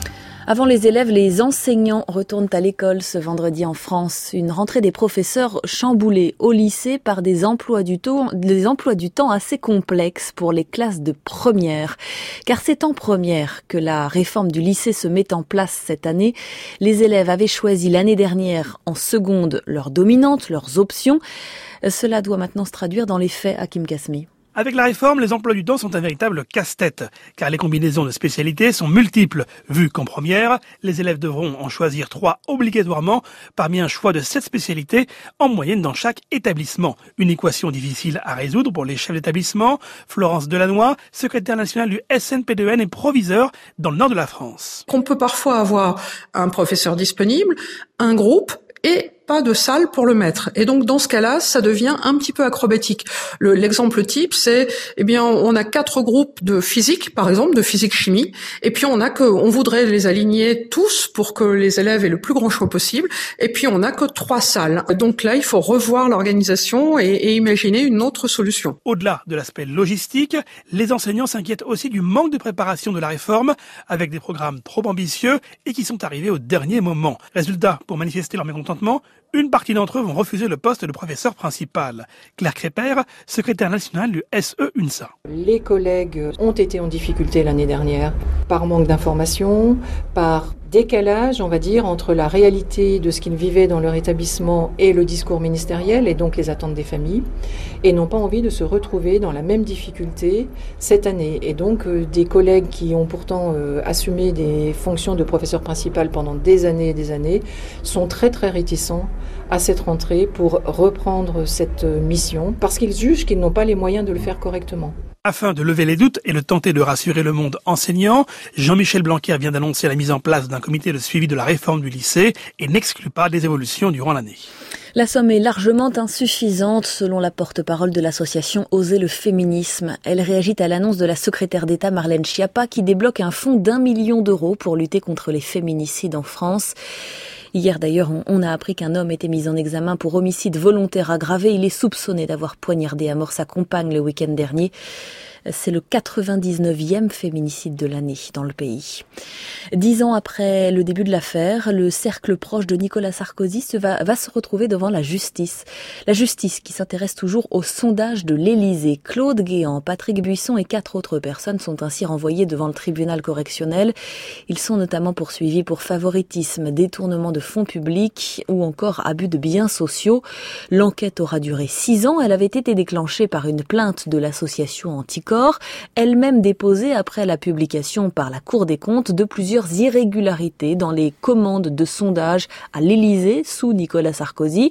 Avant les élèves, les enseignants retournent à l'école ce vendredi en France. Une rentrée des professeurs chamboulée au lycée par des emplois du temps, des emplois du temps assez complexes pour les classes de première. Car c'est en première que la réforme du lycée se met en place cette année. Les élèves avaient choisi l'année dernière en seconde leurs dominantes, leurs options. Cela doit maintenant se traduire dans les faits, Hakim Kasmi. Avec la réforme, les emplois du temps sont un véritable casse-tête, car les combinaisons de spécialités sont multiples. Vu qu'en première, les élèves devront en choisir trois obligatoirement, parmi un choix de sept spécialités en moyenne dans chaque établissement. Une équation difficile à résoudre pour les chefs d'établissement. Florence Delannoy, secrétaire nationale du S N P deux N et proviseure dans le nord de la France. On peut parfois avoir un professeur disponible, un groupe et pas de salle pour le mettre. Et donc, dans ce cas-là, ça devient un petit peu acrobatique. Le, l'exemple type, c'est, eh bien, on a quatre groupes de physique, par exemple, de physique-chimie, et puis on a que, on voudrait les aligner tous pour que les élèves aient le plus grand choix possible, et puis on n'a que trois salles. Donc là, il faut revoir l'organisation et, et imaginer une autre solution. Au-delà de l'aspect logistique, les enseignants s'inquiètent aussi du manque de préparation de la réforme, avec des programmes trop ambitieux et qui sont arrivés au dernier moment. Résultat, pour manifester leur mécontentement, une partie d'entre eux vont refuser le poste de professeur principal. Claire Crépert, secrétaire nationale du S E U N S A. Les collègues ont été en difficulté l'année dernière par manque d'informations, par décalage, on va dire, entre la réalité de ce qu'ils vivaient dans leur établissement et le discours ministériel et donc les attentes des familles, et n'ont pas envie de se retrouver dans la même difficulté cette année. Et donc euh, des collègues qui ont pourtant euh, assumé des fonctions de professeur principal pendant des années et des années sont très très réticents à cette rentrée pour reprendre cette mission parce qu'ils jugent qu'ils n'ont pas les moyens de le faire correctement. Afin de lever les doutes et de tenter de rassurer le monde enseignant, Jean-Michel Blanquer vient d'annoncer la mise en place d'un comité de suivi de la réforme du lycée et n'exclut pas des évolutions durant l'année. La somme est largement insuffisante selon la porte-parole de l'association Oser le féminisme. Elle réagit à l'annonce de la secrétaire d'État Marlène Schiappa qui débloque un fonds d'un million d'euros pour lutter contre les féminicides en France. Hier d'ailleurs, on a appris qu'un homme était mis en examen pour homicide volontaire aggravé. Il est soupçonné d'avoir poignardé à mort sa compagne le week-end dernier. C'est le quatre-vingt-dix-neuvième féminicide de l'année dans le pays. Dix ans après le début de l'affaire, le cercle proche de Nicolas Sarkozy se va, va se retrouver devant la justice. La justice qui s'intéresse toujours au sondage de l'Élysée. Claude Guéant, Patrick Buisson et quatre autres personnes sont ainsi renvoyées devant le tribunal correctionnel. Ils sont notamment poursuivis pour favoritisme, détournement de fonds publics ou encore abus de biens sociaux. L'enquête aura duré six ans. Elle avait été déclenchée par une plainte de l'association Anticor, elle-même déposée après la publication par la Cour des comptes de plusieurs irrégularités dans les commandes de sondage à l'Élysée sous Nicolas Sarkozy.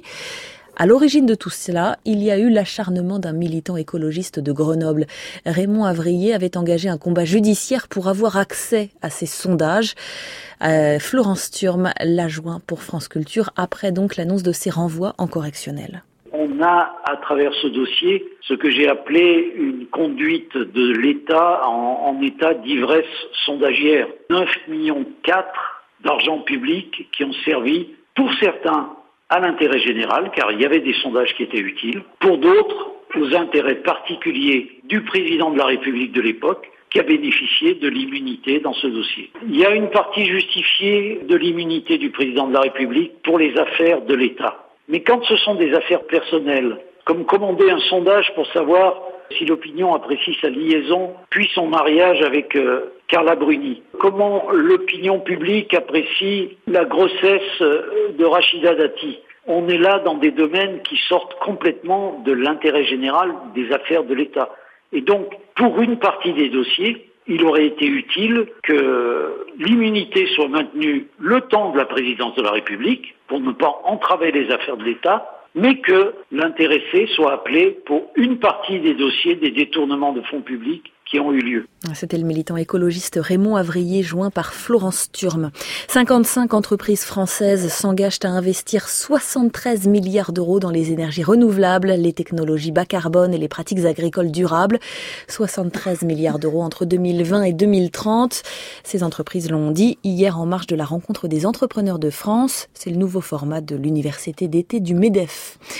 À l'origine de tout cela, il y a eu l'acharnement d'un militant écologiste de Grenoble. Raymond Avrier avait engagé un combat judiciaire pour avoir accès à ces sondages. Euh, Florence Turme l'a joint pour France Culture après donc l'annonce de ces renvois en correctionnel. On a, à travers ce dossier, ce que j'ai appelé une conduite de l'État en, en état d'ivresse sondagière. neuf virgule quatre millions d'argent public qui ont servi, pour certains, à l'intérêt général, car il y avait des sondages qui étaient utiles, pour d'autres, aux intérêts particuliers du président de la République de l'époque, qui a bénéficié de l'immunité dans ce dossier. Il y a une partie justifiée de l'immunité du président de la République pour les affaires de l'État. Mais quand ce sont des affaires personnelles, comme commander un sondage pour savoir si l'opinion apprécie sa liaison, puis son mariage avec euh, Carla Bruni, comment l'opinion publique apprécie la grossesse de Rachida Dati, on est là dans des domaines qui sortent complètement de l'intérêt général des affaires de l'État. Et donc, pour une partie des dossiers, il aurait été utile que l'immunité soit maintenue le temps de la présidence de la République, pour ne pas entraver les affaires de l'État, mais que l'intéressé soit appelé pour une partie des dossiers des détournements de fonds publics qui ont eu lieu. C'était le militant écologiste Raymond Avrier, joint par Florence Turme. cinquante-cinq entreprises françaises s'engagent à investir soixante-treize milliards d'euros dans les énergies renouvelables, les technologies bas carbone et les pratiques agricoles durables. soixante-treize milliards d'euros entre deux mille vingt et deux mille trente. Ces entreprises l'ont dit hier en marge de la rencontre des entrepreneurs de France. C'est le nouveau format de l'université d'été du MEDEF.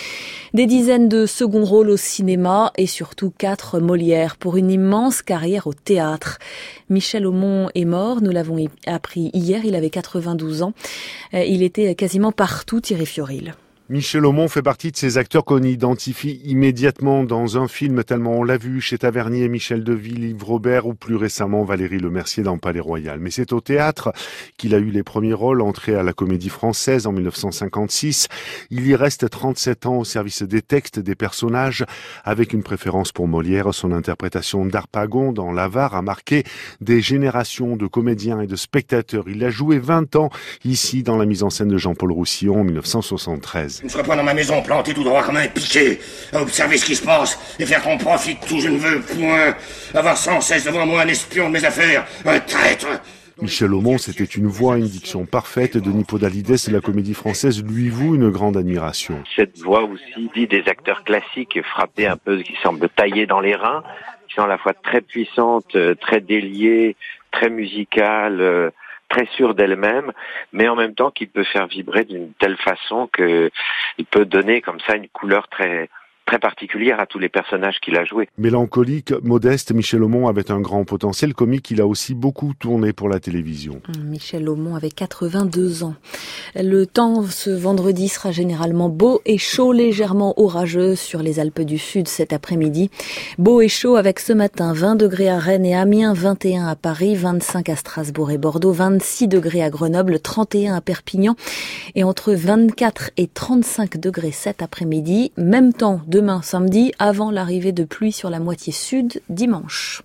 Des dizaines de seconds rôles au cinéma et surtout quatre Molières pour une immense carrière au théâtre. Michel Aumont est mort, nous l'avons appris hier, il avait quatre-vingt-douze ans. Il était quasiment partout, Thierry Fioril. Michel Aumont fait partie de ces acteurs qu'on identifie immédiatement dans un film, tellement on l'a vu chez Tavernier, Michel Deville, Yves Robert ou plus récemment Valérie Lemercier dans Palais Royal. Mais c'est au théâtre qu'il a eu les premiers rôles, entré à la Comédie Française en mille neuf cent cinquante-six. Il y reste trente-sept ans au service des textes, des personnages, avec une préférence pour Molière. Son interprétation d'Harpagon dans l'Avare a marqué des générations de comédiens et de spectateurs. Il a joué vingt ans ici dans la mise en scène de Jean-Paul Roussillon en mille neuf cent soixante-treize. Je ne serai pas dans ma maison planté tout droit comme un piqué, à observer ce qui se passe et faire qu'on profite tout. Je ne veux point avoir sans cesse devant moi un espion de mes affaires, un traître. Michel Aumont, c'était une voix, une diction parfaite. Denis Podalides de la Comédie Française lui voue une grande admiration. Cette voix aussi dit des acteurs classiques frappés un peu, qui semblent taillés dans les reins, qui sont à la fois très puissantes, très déliées, très musicales, très sûre d'elle-même, mais en même temps qu'il peut faire vibrer d'une telle façon que il peut donner comme ça une couleur très très particulière à tous les personnages qu'il a joués. Mélancolique, modeste, Michel Aumont avait un grand potentiel comique. Il a aussi beaucoup tourné pour la télévision. Michel Aumont avait quatre-vingt-deux ans. Le temps ce vendredi sera généralement beau et chaud, légèrement orageux sur les Alpes du Sud cet après-midi. Beau et chaud avec ce matin vingt degrés à Rennes et Amiens, vingt et un à Paris, vingt-cinq à Strasbourg et Bordeaux, vingt-six degrés à Grenoble, trente et un à Perpignan et entre vingt-quatre et trente-cinq degrés cet après-midi. Même temps demain samedi, avant l'arrivée de pluie sur la moitié sud dimanche.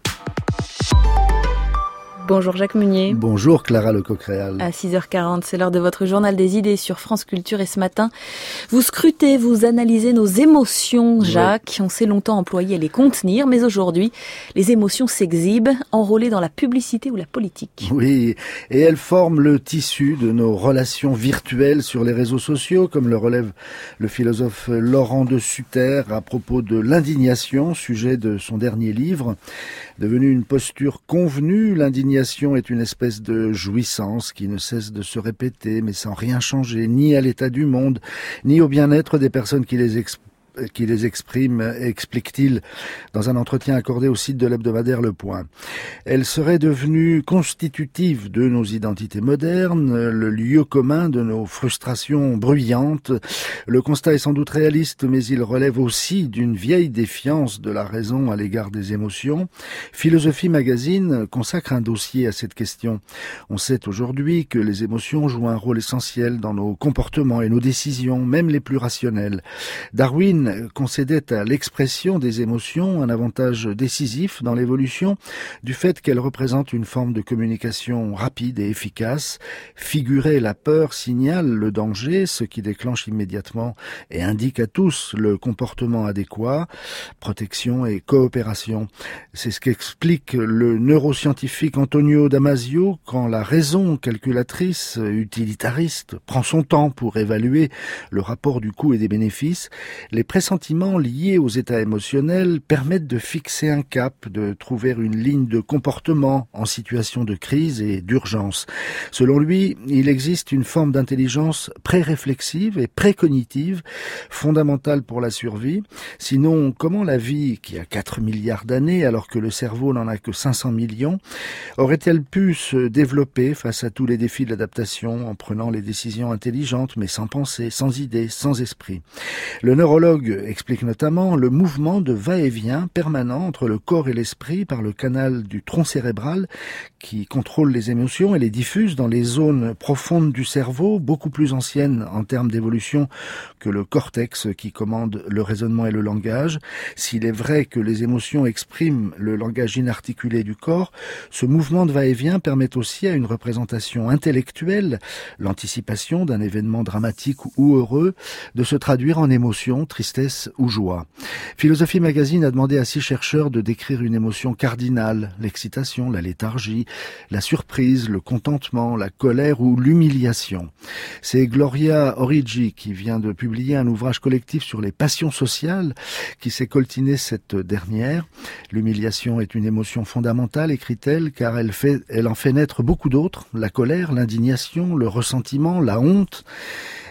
Bonjour Jacques Munier. Bonjour Clara Lecoq-Réal. À six heures quarante, c'est l'heure de votre journal des idées sur France Culture et ce matin, vous scrutez, vous analysez nos émotions, Jacques. Oui. On s'est longtemps employé à les contenir, mais aujourd'hui, les émotions s'exhibent, enrôlées dans la publicité ou la politique. Oui, et elles forment le tissu de nos relations virtuelles sur les réseaux sociaux, comme le relève le philosophe Laurent de Sutter à propos de l'indignation, sujet de son dernier livre. Devenue une posture convenue, l'indignation est une espèce de jouissance qui ne cesse de se répéter, mais sans rien changer, ni à l'état du monde, ni au bien-être des personnes qui les expriment. qui les exprime, explique-t-il dans un entretien accordé au site de l'hebdomadaire Le Point. Elle serait devenue constitutive de nos identités modernes, le lieu commun de nos frustrations bruyantes. Le constat est sans doute réaliste, mais il relève aussi d'une vieille défiance de la raison à l'égard des émotions. Philosophie Magazine consacre un dossier à cette question. On sait aujourd'hui que les émotions jouent un rôle essentiel dans nos comportements et nos décisions, même les plus rationnelles. Darwin concédait à l'expression des émotions un avantage décisif dans l'évolution du fait qu'elle représente une forme de communication rapide et efficace. Figurer la peur signale le danger, ce qui déclenche immédiatement et indique à tous le comportement adéquat, protection et coopération. C'est ce qu'explique le neuroscientifique Antonio Damasio quand la raison calculatrice, utilitariste, prend son temps pour évaluer le rapport du coût et des bénéfices. Les pressentiments liés aux états émotionnels permettent de fixer un cap, de trouver une ligne de comportement en situation de crise et d'urgence. Selon lui, il existe une forme d'intelligence pré-réflexive et pré-cognitive, fondamentale pour la survie. Sinon, comment la vie, qui a quatre milliards d'années alors que le cerveau n'en a que cinq cents millions, aurait-elle pu se développer face à tous les défis de l'adaptation en prenant les décisions intelligentes mais sans pensée, sans idée, sans esprit? Le neurologue explique notamment le mouvement de va-et-vient permanent entre le corps et l'esprit par le canal du tronc cérébral qui contrôle les émotions et les diffuse dans les zones profondes du cerveau, beaucoup plus anciennes en termes d'évolution que le cortex qui commande le raisonnement et le langage. S'il est vrai que les émotions expriment le langage inarticulé du corps, ce mouvement de va-et-vient permet aussi à une représentation intellectuelle, l'anticipation d'un événement dramatique ou heureux, de se traduire en émotion, tristesse ou joie. Philosophie Magazine a demandé à six chercheurs de décrire une émotion cardinale, l'excitation, la léthargie, la surprise, le contentement, la colère ou l'humiliation. C'est Gloria Origi qui vient de publier un ouvrage collectif sur les passions sociales qui s'est coltiné cette dernière. L'humiliation est une émotion fondamentale, écrit-elle, car elle, fait, elle en fait naître beaucoup d'autres, la colère, l'indignation, le ressentiment, la honte.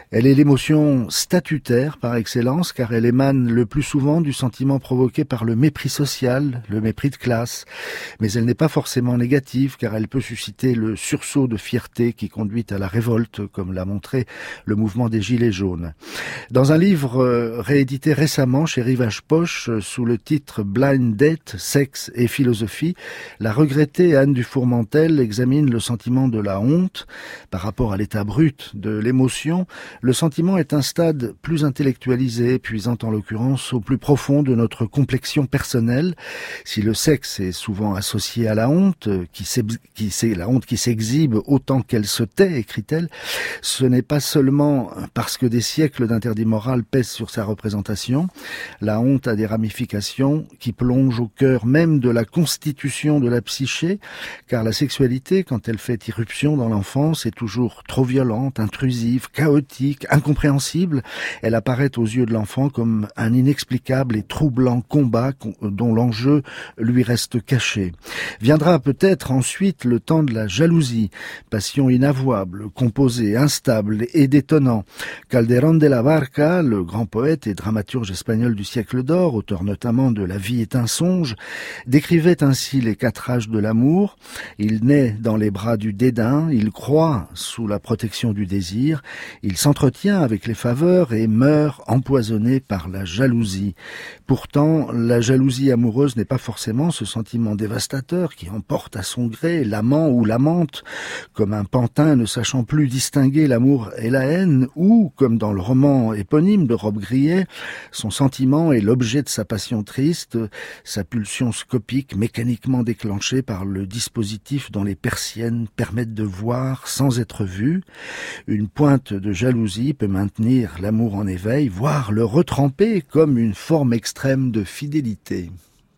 Elle est l'émotion statutaire par excellence, car elle émane le plus souvent du sentiment provoqué par le mépris social, le mépris de classe. Mais elle n'est pas forcément négative, car elle peut susciter le sursaut de fierté qui conduit à la révolte, comme l'a montré le mouvement des Gilets jaunes. Dans un livre réédité récemment chez Rivage Poche, sous le titre Blind Date, sexe et philosophie, la regrettée Anne Dufourmentel examine le sentiment de la honte par rapport à l'état brut de l'émotion. Le sentiment est un stade plus intellectualisé, puisant en l'occurrence au plus profond de notre complexion personnelle. Si le sexe est souvent associé à la honte, qui qui c'est la honte qui s'exhibe autant qu'elle se tait, écrit-elle, ce n'est pas seulement parce que des siècles d'interdits moraux pèsent sur sa représentation. La honte a des ramifications qui plongent au cœur même de la constitution de la psyché, car la sexualité, quand elle fait irruption dans l'enfance, est toujours trop violente, intrusive, chaotique, incompréhensible. Elle apparaît aux yeux de l'enfant comme un inexplicable et troublant combat dont l'enjeu lui reste caché. Viendra peut-être ensuite le temps de la jalousie, passion inavouable, composée, instable et détonnant. Calderón de la Barca, le grand poète et dramaturge espagnol du siècle d'or, auteur notamment de La vie est un songe, décrivait ainsi les quatre âges de l'amour. Il naît dans les bras du dédain, il croît sous la protection du désir, il s'entretient avec les faveurs et meurt empoisonné par la jalousie. Pourtant, la jalousie amoureuse n'est pas forcément ce sentiment dévastateur qui emporte à son gré l'amant ou l'amante, comme un pantin ne sachant plus distinguer l'amour et la haine, ou, comme dans le roman éponyme de Rob Grillet, son sentiment est l'objet de sa passion triste, sa pulsion scopique mécaniquement déclenchée par le dispositif dont les persiennes permettent de voir sans être vu. Une pointe de jalousie peut maintenir l'amour en éveil, voire le retremper comme une forme extrême de fidélité.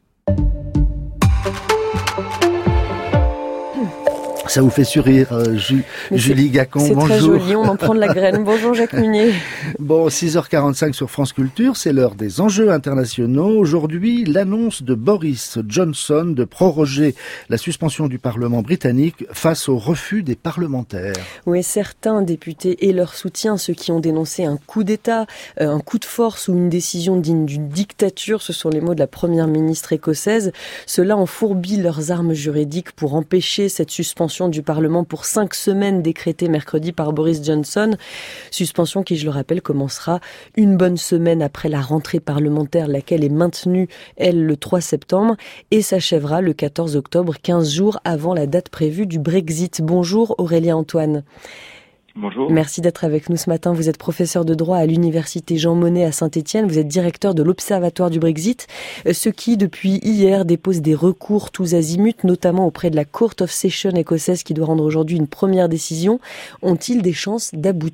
Ça vous fait sourire, euh, Ju- Julie Gacon, c'est bonjour. C'est très joli, on en prend de la graine. Bonjour Jacques Munier. Bon, six heures quarante-cinq sur France Culture, c'est l'heure des enjeux internationaux. Aujourd'hui, l'annonce de Boris Johnson de proroger la suspension du Parlement britannique face au refus des parlementaires. Oui, certains députés et leur soutien, ceux qui ont dénoncé un coup d'État, euh, un coup de force ou une décision digne d'une dictature, ce sont les mots de la première ministre écossaise. Ceux-là ont fourbi leurs armes juridiques pour empêcher cette suspension du Parlement pour cinq semaines décrétée mercredi par Boris Johnson. Suspension qui, je le rappelle, commencera une bonne semaine après la rentrée parlementaire, laquelle est maintenue, elle, le trois septembre, et s'achèvera le quatorze octobre, quinze jours avant la date prévue du Brexit. Bonjour Aurélien Antoine. Bonjour. Merci d'être avec nous ce matin. Vous êtes professeur de droit à l'université Jean Monnet à Saint-Étienne. Vous êtes directeur de l'Observatoire du Brexit. Ceux qui, depuis hier, déposent des recours tous azimuts, notamment auprès de la Court of Session écossaise qui doit rendre aujourd'hui une première décision, ont-ils des chances d'aboutir ?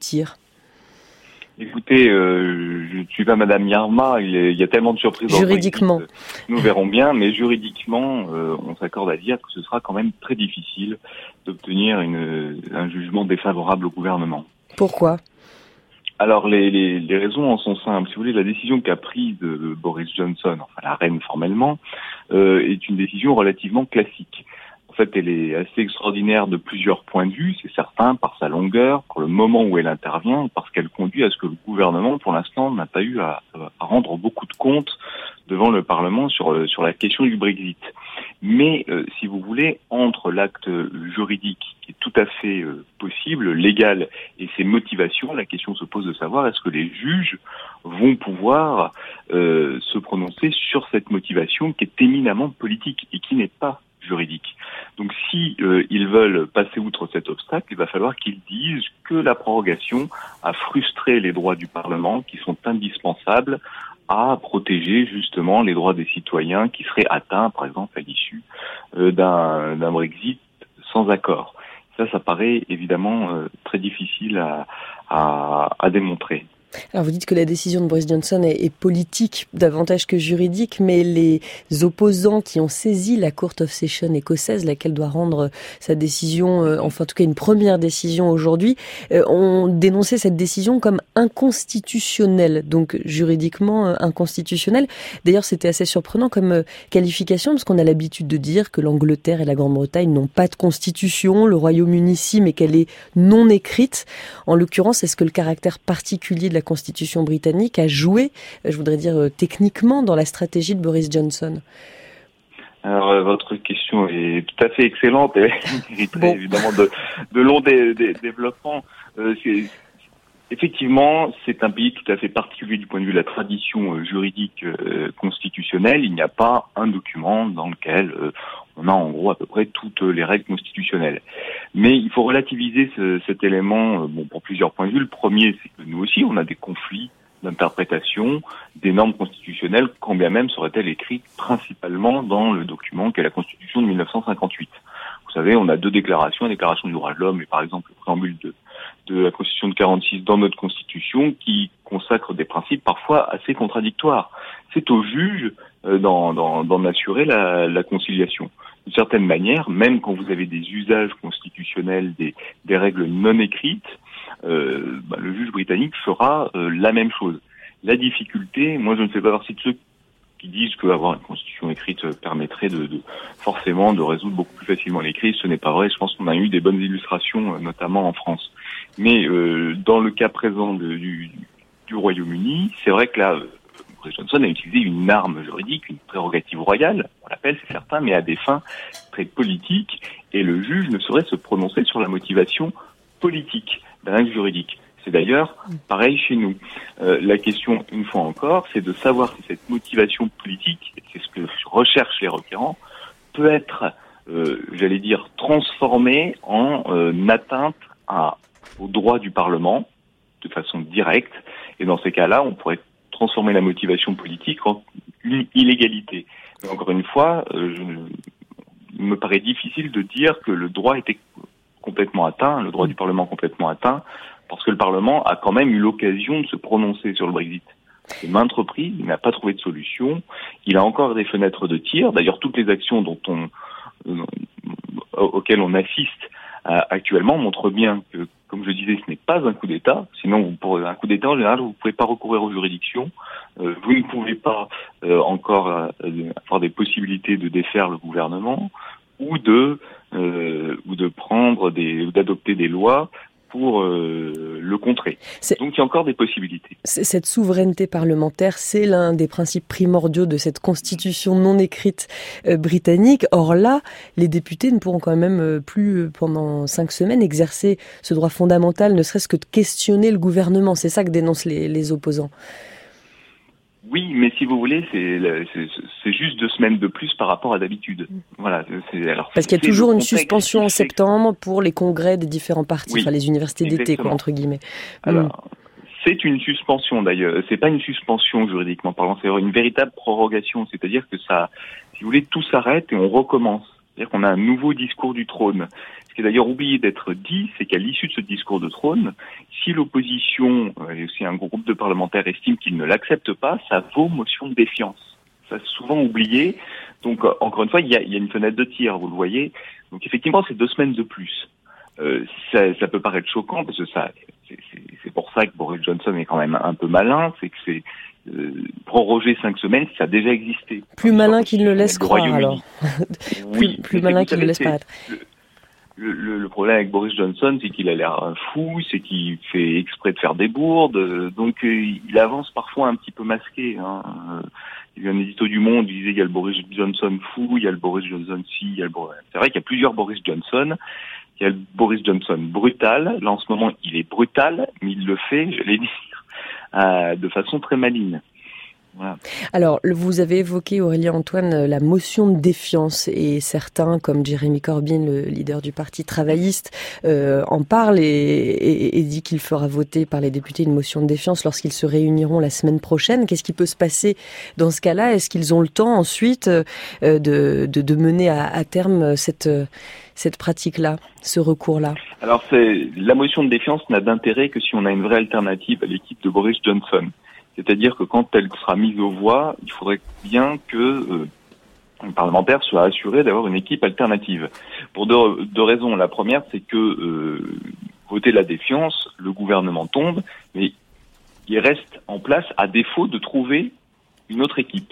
Écoutez, euh, je ne suis pas Madame Yarma, il, est, il y a tellement de surprises. Juridiquement. Brexit, nous verrons bien, mais juridiquement, euh, on s'accorde à dire que ce sera quand même très difficile d'obtenir une, un jugement défavorable au gouvernement. Pourquoi ? Alors, les, les, les raisons en sont simples. Si vous voulez, la décision qu'a prise euh, Boris Johnson, enfin la reine formellement, euh, est une décision relativement classique. En fait, elle est assez extraordinaire de plusieurs points de vue, c'est certain, par sa longueur, par le moment où elle intervient, et parce qu'elle conduit à ce que le gouvernement, pour l'instant, n'a pas eu à, à rendre beaucoup de comptes devant le Parlement sur, sur la question du Brexit. Mais, euh, si vous voulez, entre l'acte juridique, qui est tout à fait euh, possible, légal, et ses motivations, la question se pose de savoir est-ce que les juges vont pouvoir euh, se prononcer sur cette motivation qui est éminemment politique et qui n'est pas juridique. Donc si euh, ils veulent passer outre cet obstacle, il va falloir qu'ils disent que la prorogation a frustré les droits du Parlement qui sont indispensables à protéger justement les droits des citoyens qui seraient atteints, par exemple, à l'issue euh, d'un, d'un Brexit sans accord. Ça, ça paraît évidemment euh, très difficile à, à, à démontrer. Alors vous dites que la décision de Boris Johnson est, est politique davantage que juridique, mais les opposants qui ont saisi la Court of Session écossaise, laquelle doit rendre sa décision, euh, enfin en tout cas une première décision aujourd'hui, euh, ont dénoncé cette décision comme inconstitutionnelle, donc juridiquement euh, inconstitutionnelle. D'ailleurs c'était assez surprenant comme euh, qualification, parce qu'on a l'habitude de dire que l'Angleterre et la Grande-Bretagne n'ont pas de constitution, le Royaume-Uni si, mais qu'elle est non écrite. En l'occurrence, est-ce que le caractère particulier de la Constitution britannique a joué, je voudrais dire euh, techniquement, dans la stratégie de Boris Johnson? Alors, euh, votre question est tout à fait excellente et mériterait bon. évidemment de, de longs dé, dé, développements. Euh, c'est, effectivement, c'est un pays tout à fait particulier du point de vue de la tradition euh, juridique euh, constitutionnelle. Il n'y a pas un document dans lequel euh, on a en gros à peu près toutes les règles constitutionnelles. Mais il faut relativiser ce, cet élément euh, bon, pour plusieurs points de vue. Le premier, c'est que nous aussi, on a des conflits d'interprétation des normes constitutionnelles, quand bien même seraient-elles écrites principalement dans le document qu'est la Constitution de mille neuf cent cinquante-huit. Vous savez, on a deux déclarations, la déclaration des droits de l'homme et par exemple le préambule de, de la Constitution de quarante-six dans notre Constitution qui consacre des principes parfois assez contradictoires. C'est au juge euh, d'en, d'en, d'en assurer la, la conciliation. D'une certaine manière, même quand vous avez des usages constitutionnels, des, des règles non écrites, euh, bah, le juge britannique fera euh, la même chose. La difficulté, moi je ne fais pas partie de ceux qui disent qu'avoir une constitution écrite permettrait de, de forcément de résoudre beaucoup plus facilement les crises. Ce n'est pas vrai. Je pense qu'on a eu des bonnes illustrations, notamment en France. Mais euh, dans le cas présent de, du, du Royaume-Uni, c'est vrai que là, Boris Johnson a utilisé une arme juridique, une prérogative royale, on l'appelle, c'est certain, mais à des fins très politiques. Et le juge ne saurait se prononcer sur la motivation politique d'un acte juridique. C'est d'ailleurs pareil chez nous. Euh, la question, une fois encore, c'est de savoir si cette motivation politique, et c'est ce que recherchent les requérants, peut être, euh, j'allais dire, transformée en euh, atteinte à, au droit du Parlement de façon directe. Et dans ces cas-là, on pourrait transformer la motivation politique en une illégalité. Mais encore une fois, euh, je, il me paraît difficile de dire que le droit était complètement atteint, le droit du Parlement complètement atteint, parce que le Parlement a quand même eu l'occasion de se prononcer sur le Brexit. C'est maintes reprises, il n'a pas trouvé de solution, il a encore des fenêtres de tir. D'ailleurs, toutes les actions dont on, euh, auxquelles on assiste euh, actuellement montrent bien que, comme je disais, ce n'est pas un coup d'État. Sinon, vous pourrez, un coup d'État, en général, vous ne pouvez pas recourir aux juridictions. Euh, vous ne pouvez pas euh, encore euh, avoir des possibilités de défaire le gouvernement ou de euh, ou de prendre des ou d'adopter des lois pour euh, le contrer. C'est... Donc il y a encore des possibilités. Cette souveraineté parlementaire, c'est l'un des principes primordiaux de cette constitution non écrite euh, britannique. Or là, les députés ne pourront quand même euh, plus, euh, pendant cinq semaines, exercer ce droit fondamental, ne serait-ce que de questionner le gouvernement. C'est ça que dénoncent les, les opposants. Oui, mais si vous voulez, c'est, c'est, c'est juste deux semaines de plus par rapport à d'habitude. Voilà. C'est, alors, Parce qu'il y a toujours une suspension en septembre pour les congrès des différents partis, oui, enfin les universités d'été, quoi, entre guillemets. Alors, mmh. c'est une suspension d'ailleurs. C'est pas une suspension juridiquement parlant, c'est une véritable prorogation. C'est-à-dire que ça, si vous voulez, tout s'arrête et on recommence. C'est-à-dire qu'on a un nouveau discours du trône. Ce qui est d'ailleurs oublié d'être dit, c'est qu'à l'issue de ce discours de trône, si l'opposition et aussi un groupe de parlementaires estiment qu'ils ne l'acceptent pas, ça vaut motion de défiance. Ça c'est souvent oublié. Donc encore une fois, il y a, il y a une fenêtre de tir, vous le voyez. Donc effectivement, c'est deux semaines de plus. Euh, ça, ça peut paraître choquant parce que ça, c'est, c'est, c'est pour ça que Boris Johnson est quand même un peu malin, c'est que c'est euh, proroger cinq semaines, ça a déjà existé. Plus malin qu'il ne le laisse croire alors. Oui, plus, plus malin qu'il ne le laisse paraître. Le, le, le problème avec Boris Johnson, c'est qu'il a l'air fou, c'est qu'il fait exprès de faire des bourdes, donc euh, il avance parfois un petit peu masqué. Hein. Il y a un édito du Monde, il disait il y a le Boris Johnson fou, il y a le Boris Johnson si, il y a le Boris... C'est vrai qu'il y a plusieurs Boris Johnson. Il y a le Boris Johnson brutal. Là, en ce moment, il est brutal, mais il le fait, je l'ai dit, euh, de façon très maligne. Voilà. Alors, vous avez évoqué, Aurélien Antoine, la motion de défiance et certains, comme Jeremy Corbyn, le leader du Parti travailliste, euh, en parle et, et, et dit qu'il fera voter par les députés une motion de défiance lorsqu'ils se réuniront la semaine prochaine. Qu'est-ce qui peut se passer dans ce cas-là? Est-ce qu'ils ont le temps ensuite euh, de, de, de mener à, à terme cette, cette pratique-là, ce recours-là? Alors, c'est, la motion de défiance n'a d'intérêt que si on a une vraie alternative à l'équipe de Boris Johnson. C'est-à-dire que quand elle sera mise aux voix, il faudrait bien que euh, les parlementaires soient assurés d'avoir une équipe alternative. Pour deux, deux raisons. La première, c'est que euh, voter la défiance, le gouvernement tombe, mais il reste en place à défaut de trouver une autre équipe.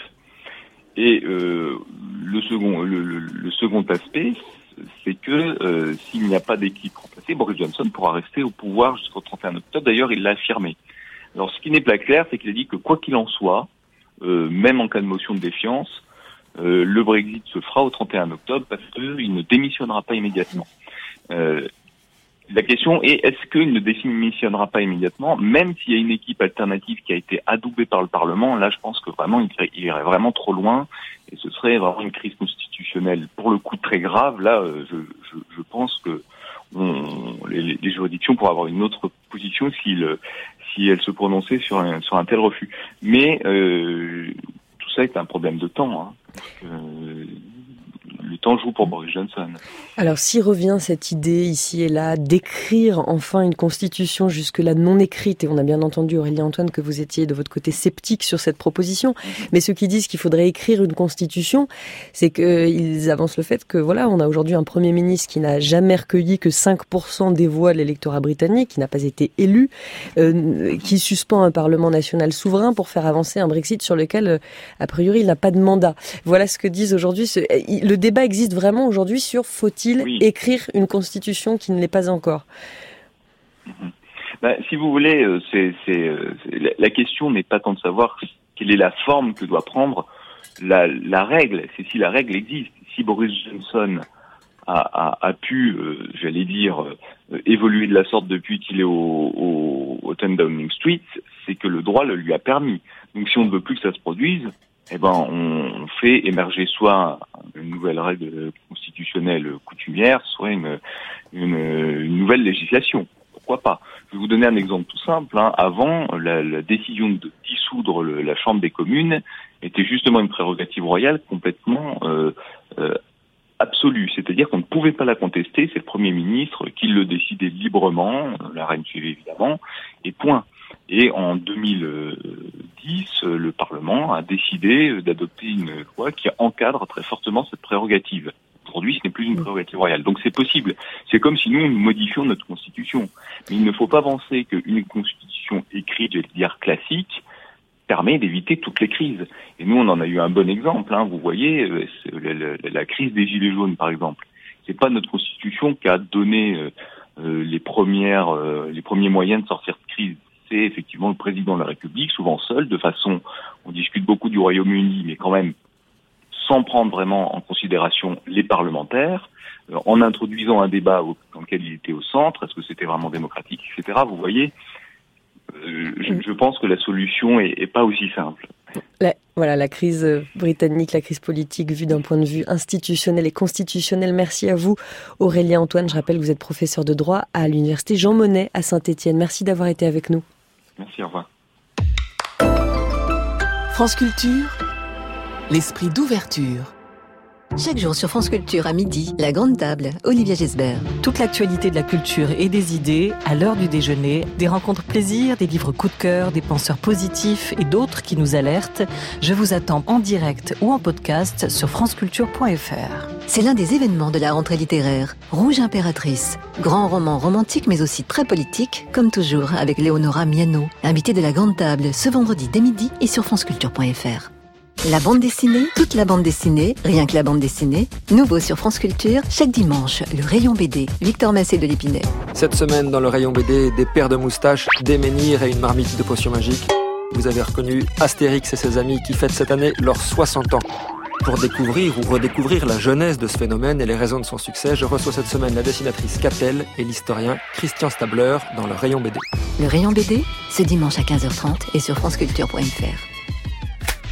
Et euh, le second, le, le, le second aspect, c'est que euh, s'il n'y a pas d'équipe remplacée, Boris Johnson pourra rester au pouvoir jusqu'au trente et un octobre. D'ailleurs, il l'a affirmé. Alors, ce qui n'est pas clair, c'est qu'il a dit que quoi qu'il en soit, euh, même en cas de motion de défiance, euh, le Brexit se fera au trente et un octobre parce qu'il ne démissionnera pas immédiatement. Euh, la question est, est-ce qu'il ne démissionnera pas immédiatement, même s'il y a une équipe alternative qui a été adoubée par le Parlement? Là, je pense que vraiment, il irait, il irait vraiment trop loin et ce serait vraiment une crise constitutionnelle, pour le coup, très grave. Là, euh, je, je, je pense que on, les, les juridictions pourraient avoir une autre position s'il si elle se prononçait sur un, sur un tel refus. Mais euh, tout ça est un problème de temps. Hein. Euh, le temps joue pour Boris Johnson. Alors, s'il revient cette idée ici et là d'écrire enfin une constitution jusque-là non écrite, et on a bien entendu, Aurélien Antoine, que vous étiez de votre côté sceptique sur cette proposition, mmh. mais ceux qui disent qu'il faudrait écrire une constitution, c'est qu'ils avancent le fait que voilà, on a aujourd'hui un Premier ministre qui n'a jamais recueilli que cinq pour cent des voix de l'électorat britannique, qui n'a pas été élu, euh, qui suspend un Parlement national souverain pour faire avancer un Brexit sur lequel, euh, a priori, il n'a pas de mandat. Voilà ce que disent aujourd'hui. Ce, le débat existe vraiment aujourd'hui sur faut-il oui. écrire une constitution qui ne l'est pas encore. Mmh. Ben, si vous voulez, c'est, c'est, c'est, la question n'est pas tant de savoir quelle est la forme que doit prendre la, la règle, c'est si la règle existe. Si Boris Johnson a, a, a pu, euh, j'allais dire, euh, évoluer de la sorte depuis qu'il est au, au, au ten Downing Street, c'est que le droit le lui a permis. Donc si on ne veut plus que ça se produise, eh ben, on fait émerger soit une nouvelle règle constitutionnelle coutumière, soit une, une, une nouvelle législation. Pourquoi pas? Je vais vous donner un exemple tout simple. Hein. Avant, la, la décision de dissoudre le, la Chambre des communes était justement une prérogative royale complètement euh, euh, absolue. C'est-à-dire qu'on ne pouvait pas la contester. C'est le Premier ministre qui le décidait librement. La reine suivait évidemment. Et point. Et en deux mille dix, le Parlement a décidé d'adopter une loi qui encadre très fortement cette prérogative. Aujourd'hui, ce n'est plus une prérogative royale. Donc c'est possible. C'est comme si nous, nous modifions notre constitution. Mais il ne faut pas penser qu'une constitution écrite, j'allais dire classique, permet d'éviter toutes les crises. Et nous, on en a eu un bon exemple. Hein. Vous voyez, la, la, la crise des Gilets jaunes, par exemple. C'est pas notre constitution qui a donné euh, les premières, euh, les premiers moyens de sortir de crise. C'est effectivement le président de la République, souvent seul, de façon, on discute beaucoup du Royaume-Uni, mais quand même sans prendre vraiment en considération les parlementaires, euh, en introduisant un débat au, dans lequel il était au centre, est-ce que c'était vraiment démocratique, et cetera. Vous voyez, euh, je, je pense que la solution est, est pas aussi simple. La, voilà, la crise britannique, la crise politique vue d'un point de vue institutionnel et constitutionnel. Merci à vous, Aurélien Antoine. Je rappelle que vous êtes professeur de droit à l'université Jean Monnet à Saint-Étienne. Merci d'avoir été avec nous. Merci, au revoir. France Culture, l'esprit d'ouverture. Chaque jour sur France Culture à midi, la grande table, Olivier Gesbert. Toute l'actualité de la culture et des idées, à l'heure du déjeuner, des rencontres plaisir, des livres coup de cœur, des penseurs positifs et d'autres qui nous alertent. Je vous attends en direct ou en podcast sur franceculture point f r. C'est l'un des événements de la rentrée littéraire. Rouge Impératrice, grand roman romantique mais aussi très politique, comme toujours avec Léonora Miano, invitée de la grande table ce vendredi dès midi et sur franceculture point f r. La bande dessinée, toute la bande dessinée, rien que la bande dessinée. Nouveau sur France Culture, chaque dimanche, le rayon B D. Victor Massé de l'Épinay. Cette semaine, dans le rayon B D, des paires de moustaches, des menhirs et une marmite de potions magiques. Vous avez reconnu Astérix et ses amis qui fêtent cette année leurs soixante ans. Pour découvrir ou redécouvrir la jeunesse de ce phénomène et les raisons de son succès, je reçois cette semaine la dessinatrice Catel et l'historien Christian Stabler dans le rayon B D. Le rayon B D, ce dimanche à quinze heures trente et sur franceculture point f r.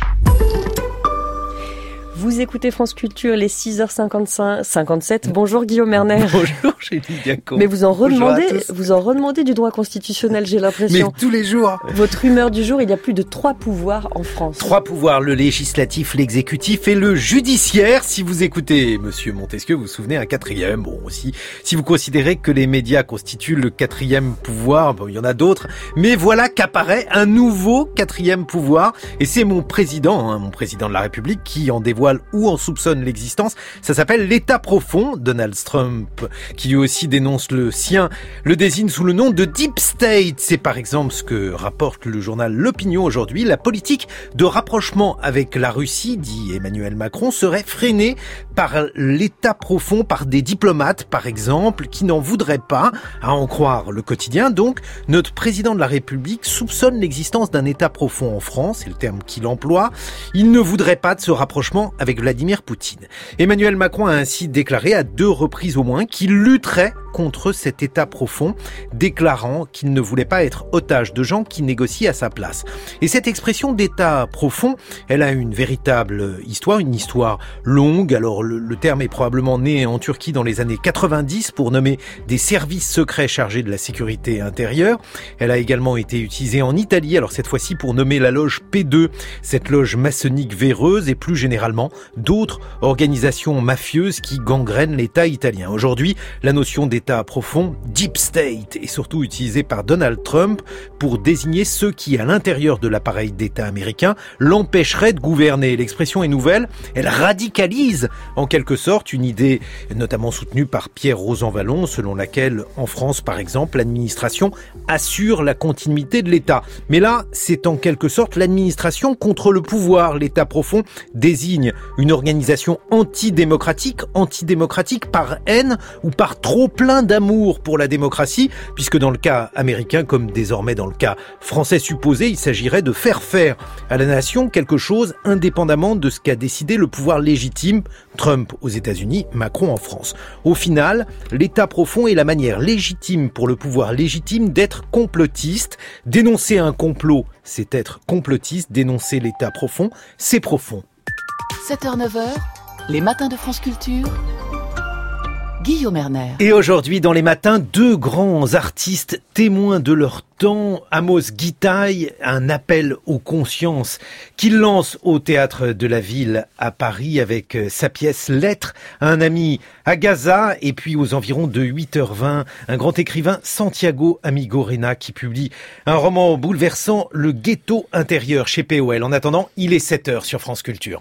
Vous écoutez France Culture, les six heures cinquante-cinq, cinquante-sept. Bonjour Guillaume Erner. Bonjour Julie Gacon. Mais vous en redemandez, vous en redemandez du droit constitutionnel, j'ai l'impression. Mais tous les jours. Votre humeur du jour, il y a plus de trois pouvoirs en France. Trois pouvoirs, le législatif, l'exécutif et le judiciaire. Si vous écoutez Monsieur Montesquieu, vous vous souvenez un quatrième. Bon aussi, si vous considérez que les médias constituent le quatrième pouvoir, bon il y en a d'autres. Mais voilà qu'apparaît un nouveau quatrième pouvoir. Et c'est mon président, hein, mon président de la République, qui en dévoile ou en soupçonne l'existence. Ça s'appelle l'État profond. Donald Trump, qui lui aussi dénonce le sien, le désigne sous le nom de Deep State. C'est par exemple ce que rapporte le journal L'Opinion aujourd'hui. La politique de rapprochement avec la Russie, dit Emmanuel Macron, serait freinée par l'État profond, par des diplomates par exemple, qui n'en voudraient pas, à en croire le quotidien. Donc, notre président de la République soupçonne l'existence d'un État profond en France, c'est le terme qu'il emploie. Il ne voudrait pas de ce rapprochement avec Vladimir Poutine. Emmanuel Macron a ainsi déclaré à deux reprises au moins qu'il lutterait contre cet État profond, déclarant qu'il ne voulait pas être otage de gens qui négocient à sa place. Et cette expression d'État profond, elle a une véritable histoire, une histoire longue. Alors le, le terme est probablement né en Turquie dans les années quatre-vingt-dix pour nommer des services secrets chargés de la sécurité intérieure. Elle a également été utilisée en Italie, alors cette fois-ci pour nommer la loge P deux, cette loge maçonnique véreuse et plus généralement d'autres organisations mafieuses qui gangrènent l'État italien. Aujourd'hui, la notion d'État profond, Deep State, est surtout utilisée par Donald Trump pour désigner ceux qui, à l'intérieur de l'appareil d'État américain, l'empêcheraient de gouverner. L'expression est nouvelle, elle radicalise en quelque sorte une idée notamment soutenue par Pierre Rosanvallon, selon laquelle, en France par exemple, l'administration assure la continuité de l'État. Mais là, c'est en quelque sorte l'administration contre le pouvoir. L'État profond désigne une organisation antidémocratique, antidémocratique par haine ou par trop plein d'amour pour la démocratie, puisque dans le cas américain, comme désormais dans le cas français supposé, il s'agirait de faire faire à la nation quelque chose indépendamment de ce qu'a décidé le pouvoir légitime, Trump aux États-Unis, Macron en France. Au final, l'État profond est la manière légitime pour le pouvoir légitime d'être complotiste. Dénoncer un complot, c'est être complotiste. Dénoncer l'État profond, c'est profond. sept heures neuf heures, les matins de France Culture. Guillaume Erner. Et aujourd'hui, dans les matins, deux grands artistes témoins de leur temps. Amos Gitaï, un appel aux consciences qu'il lance au Théâtre de la Ville à Paris avec sa pièce Lettre à un ami à Gaza. Et puis aux environs de huit heures vingt, un grand écrivain, Santiago Amigorena, qui publie un roman bouleversant, Le ghetto intérieur, chez P O L. En attendant, il est sept heures sur France Culture.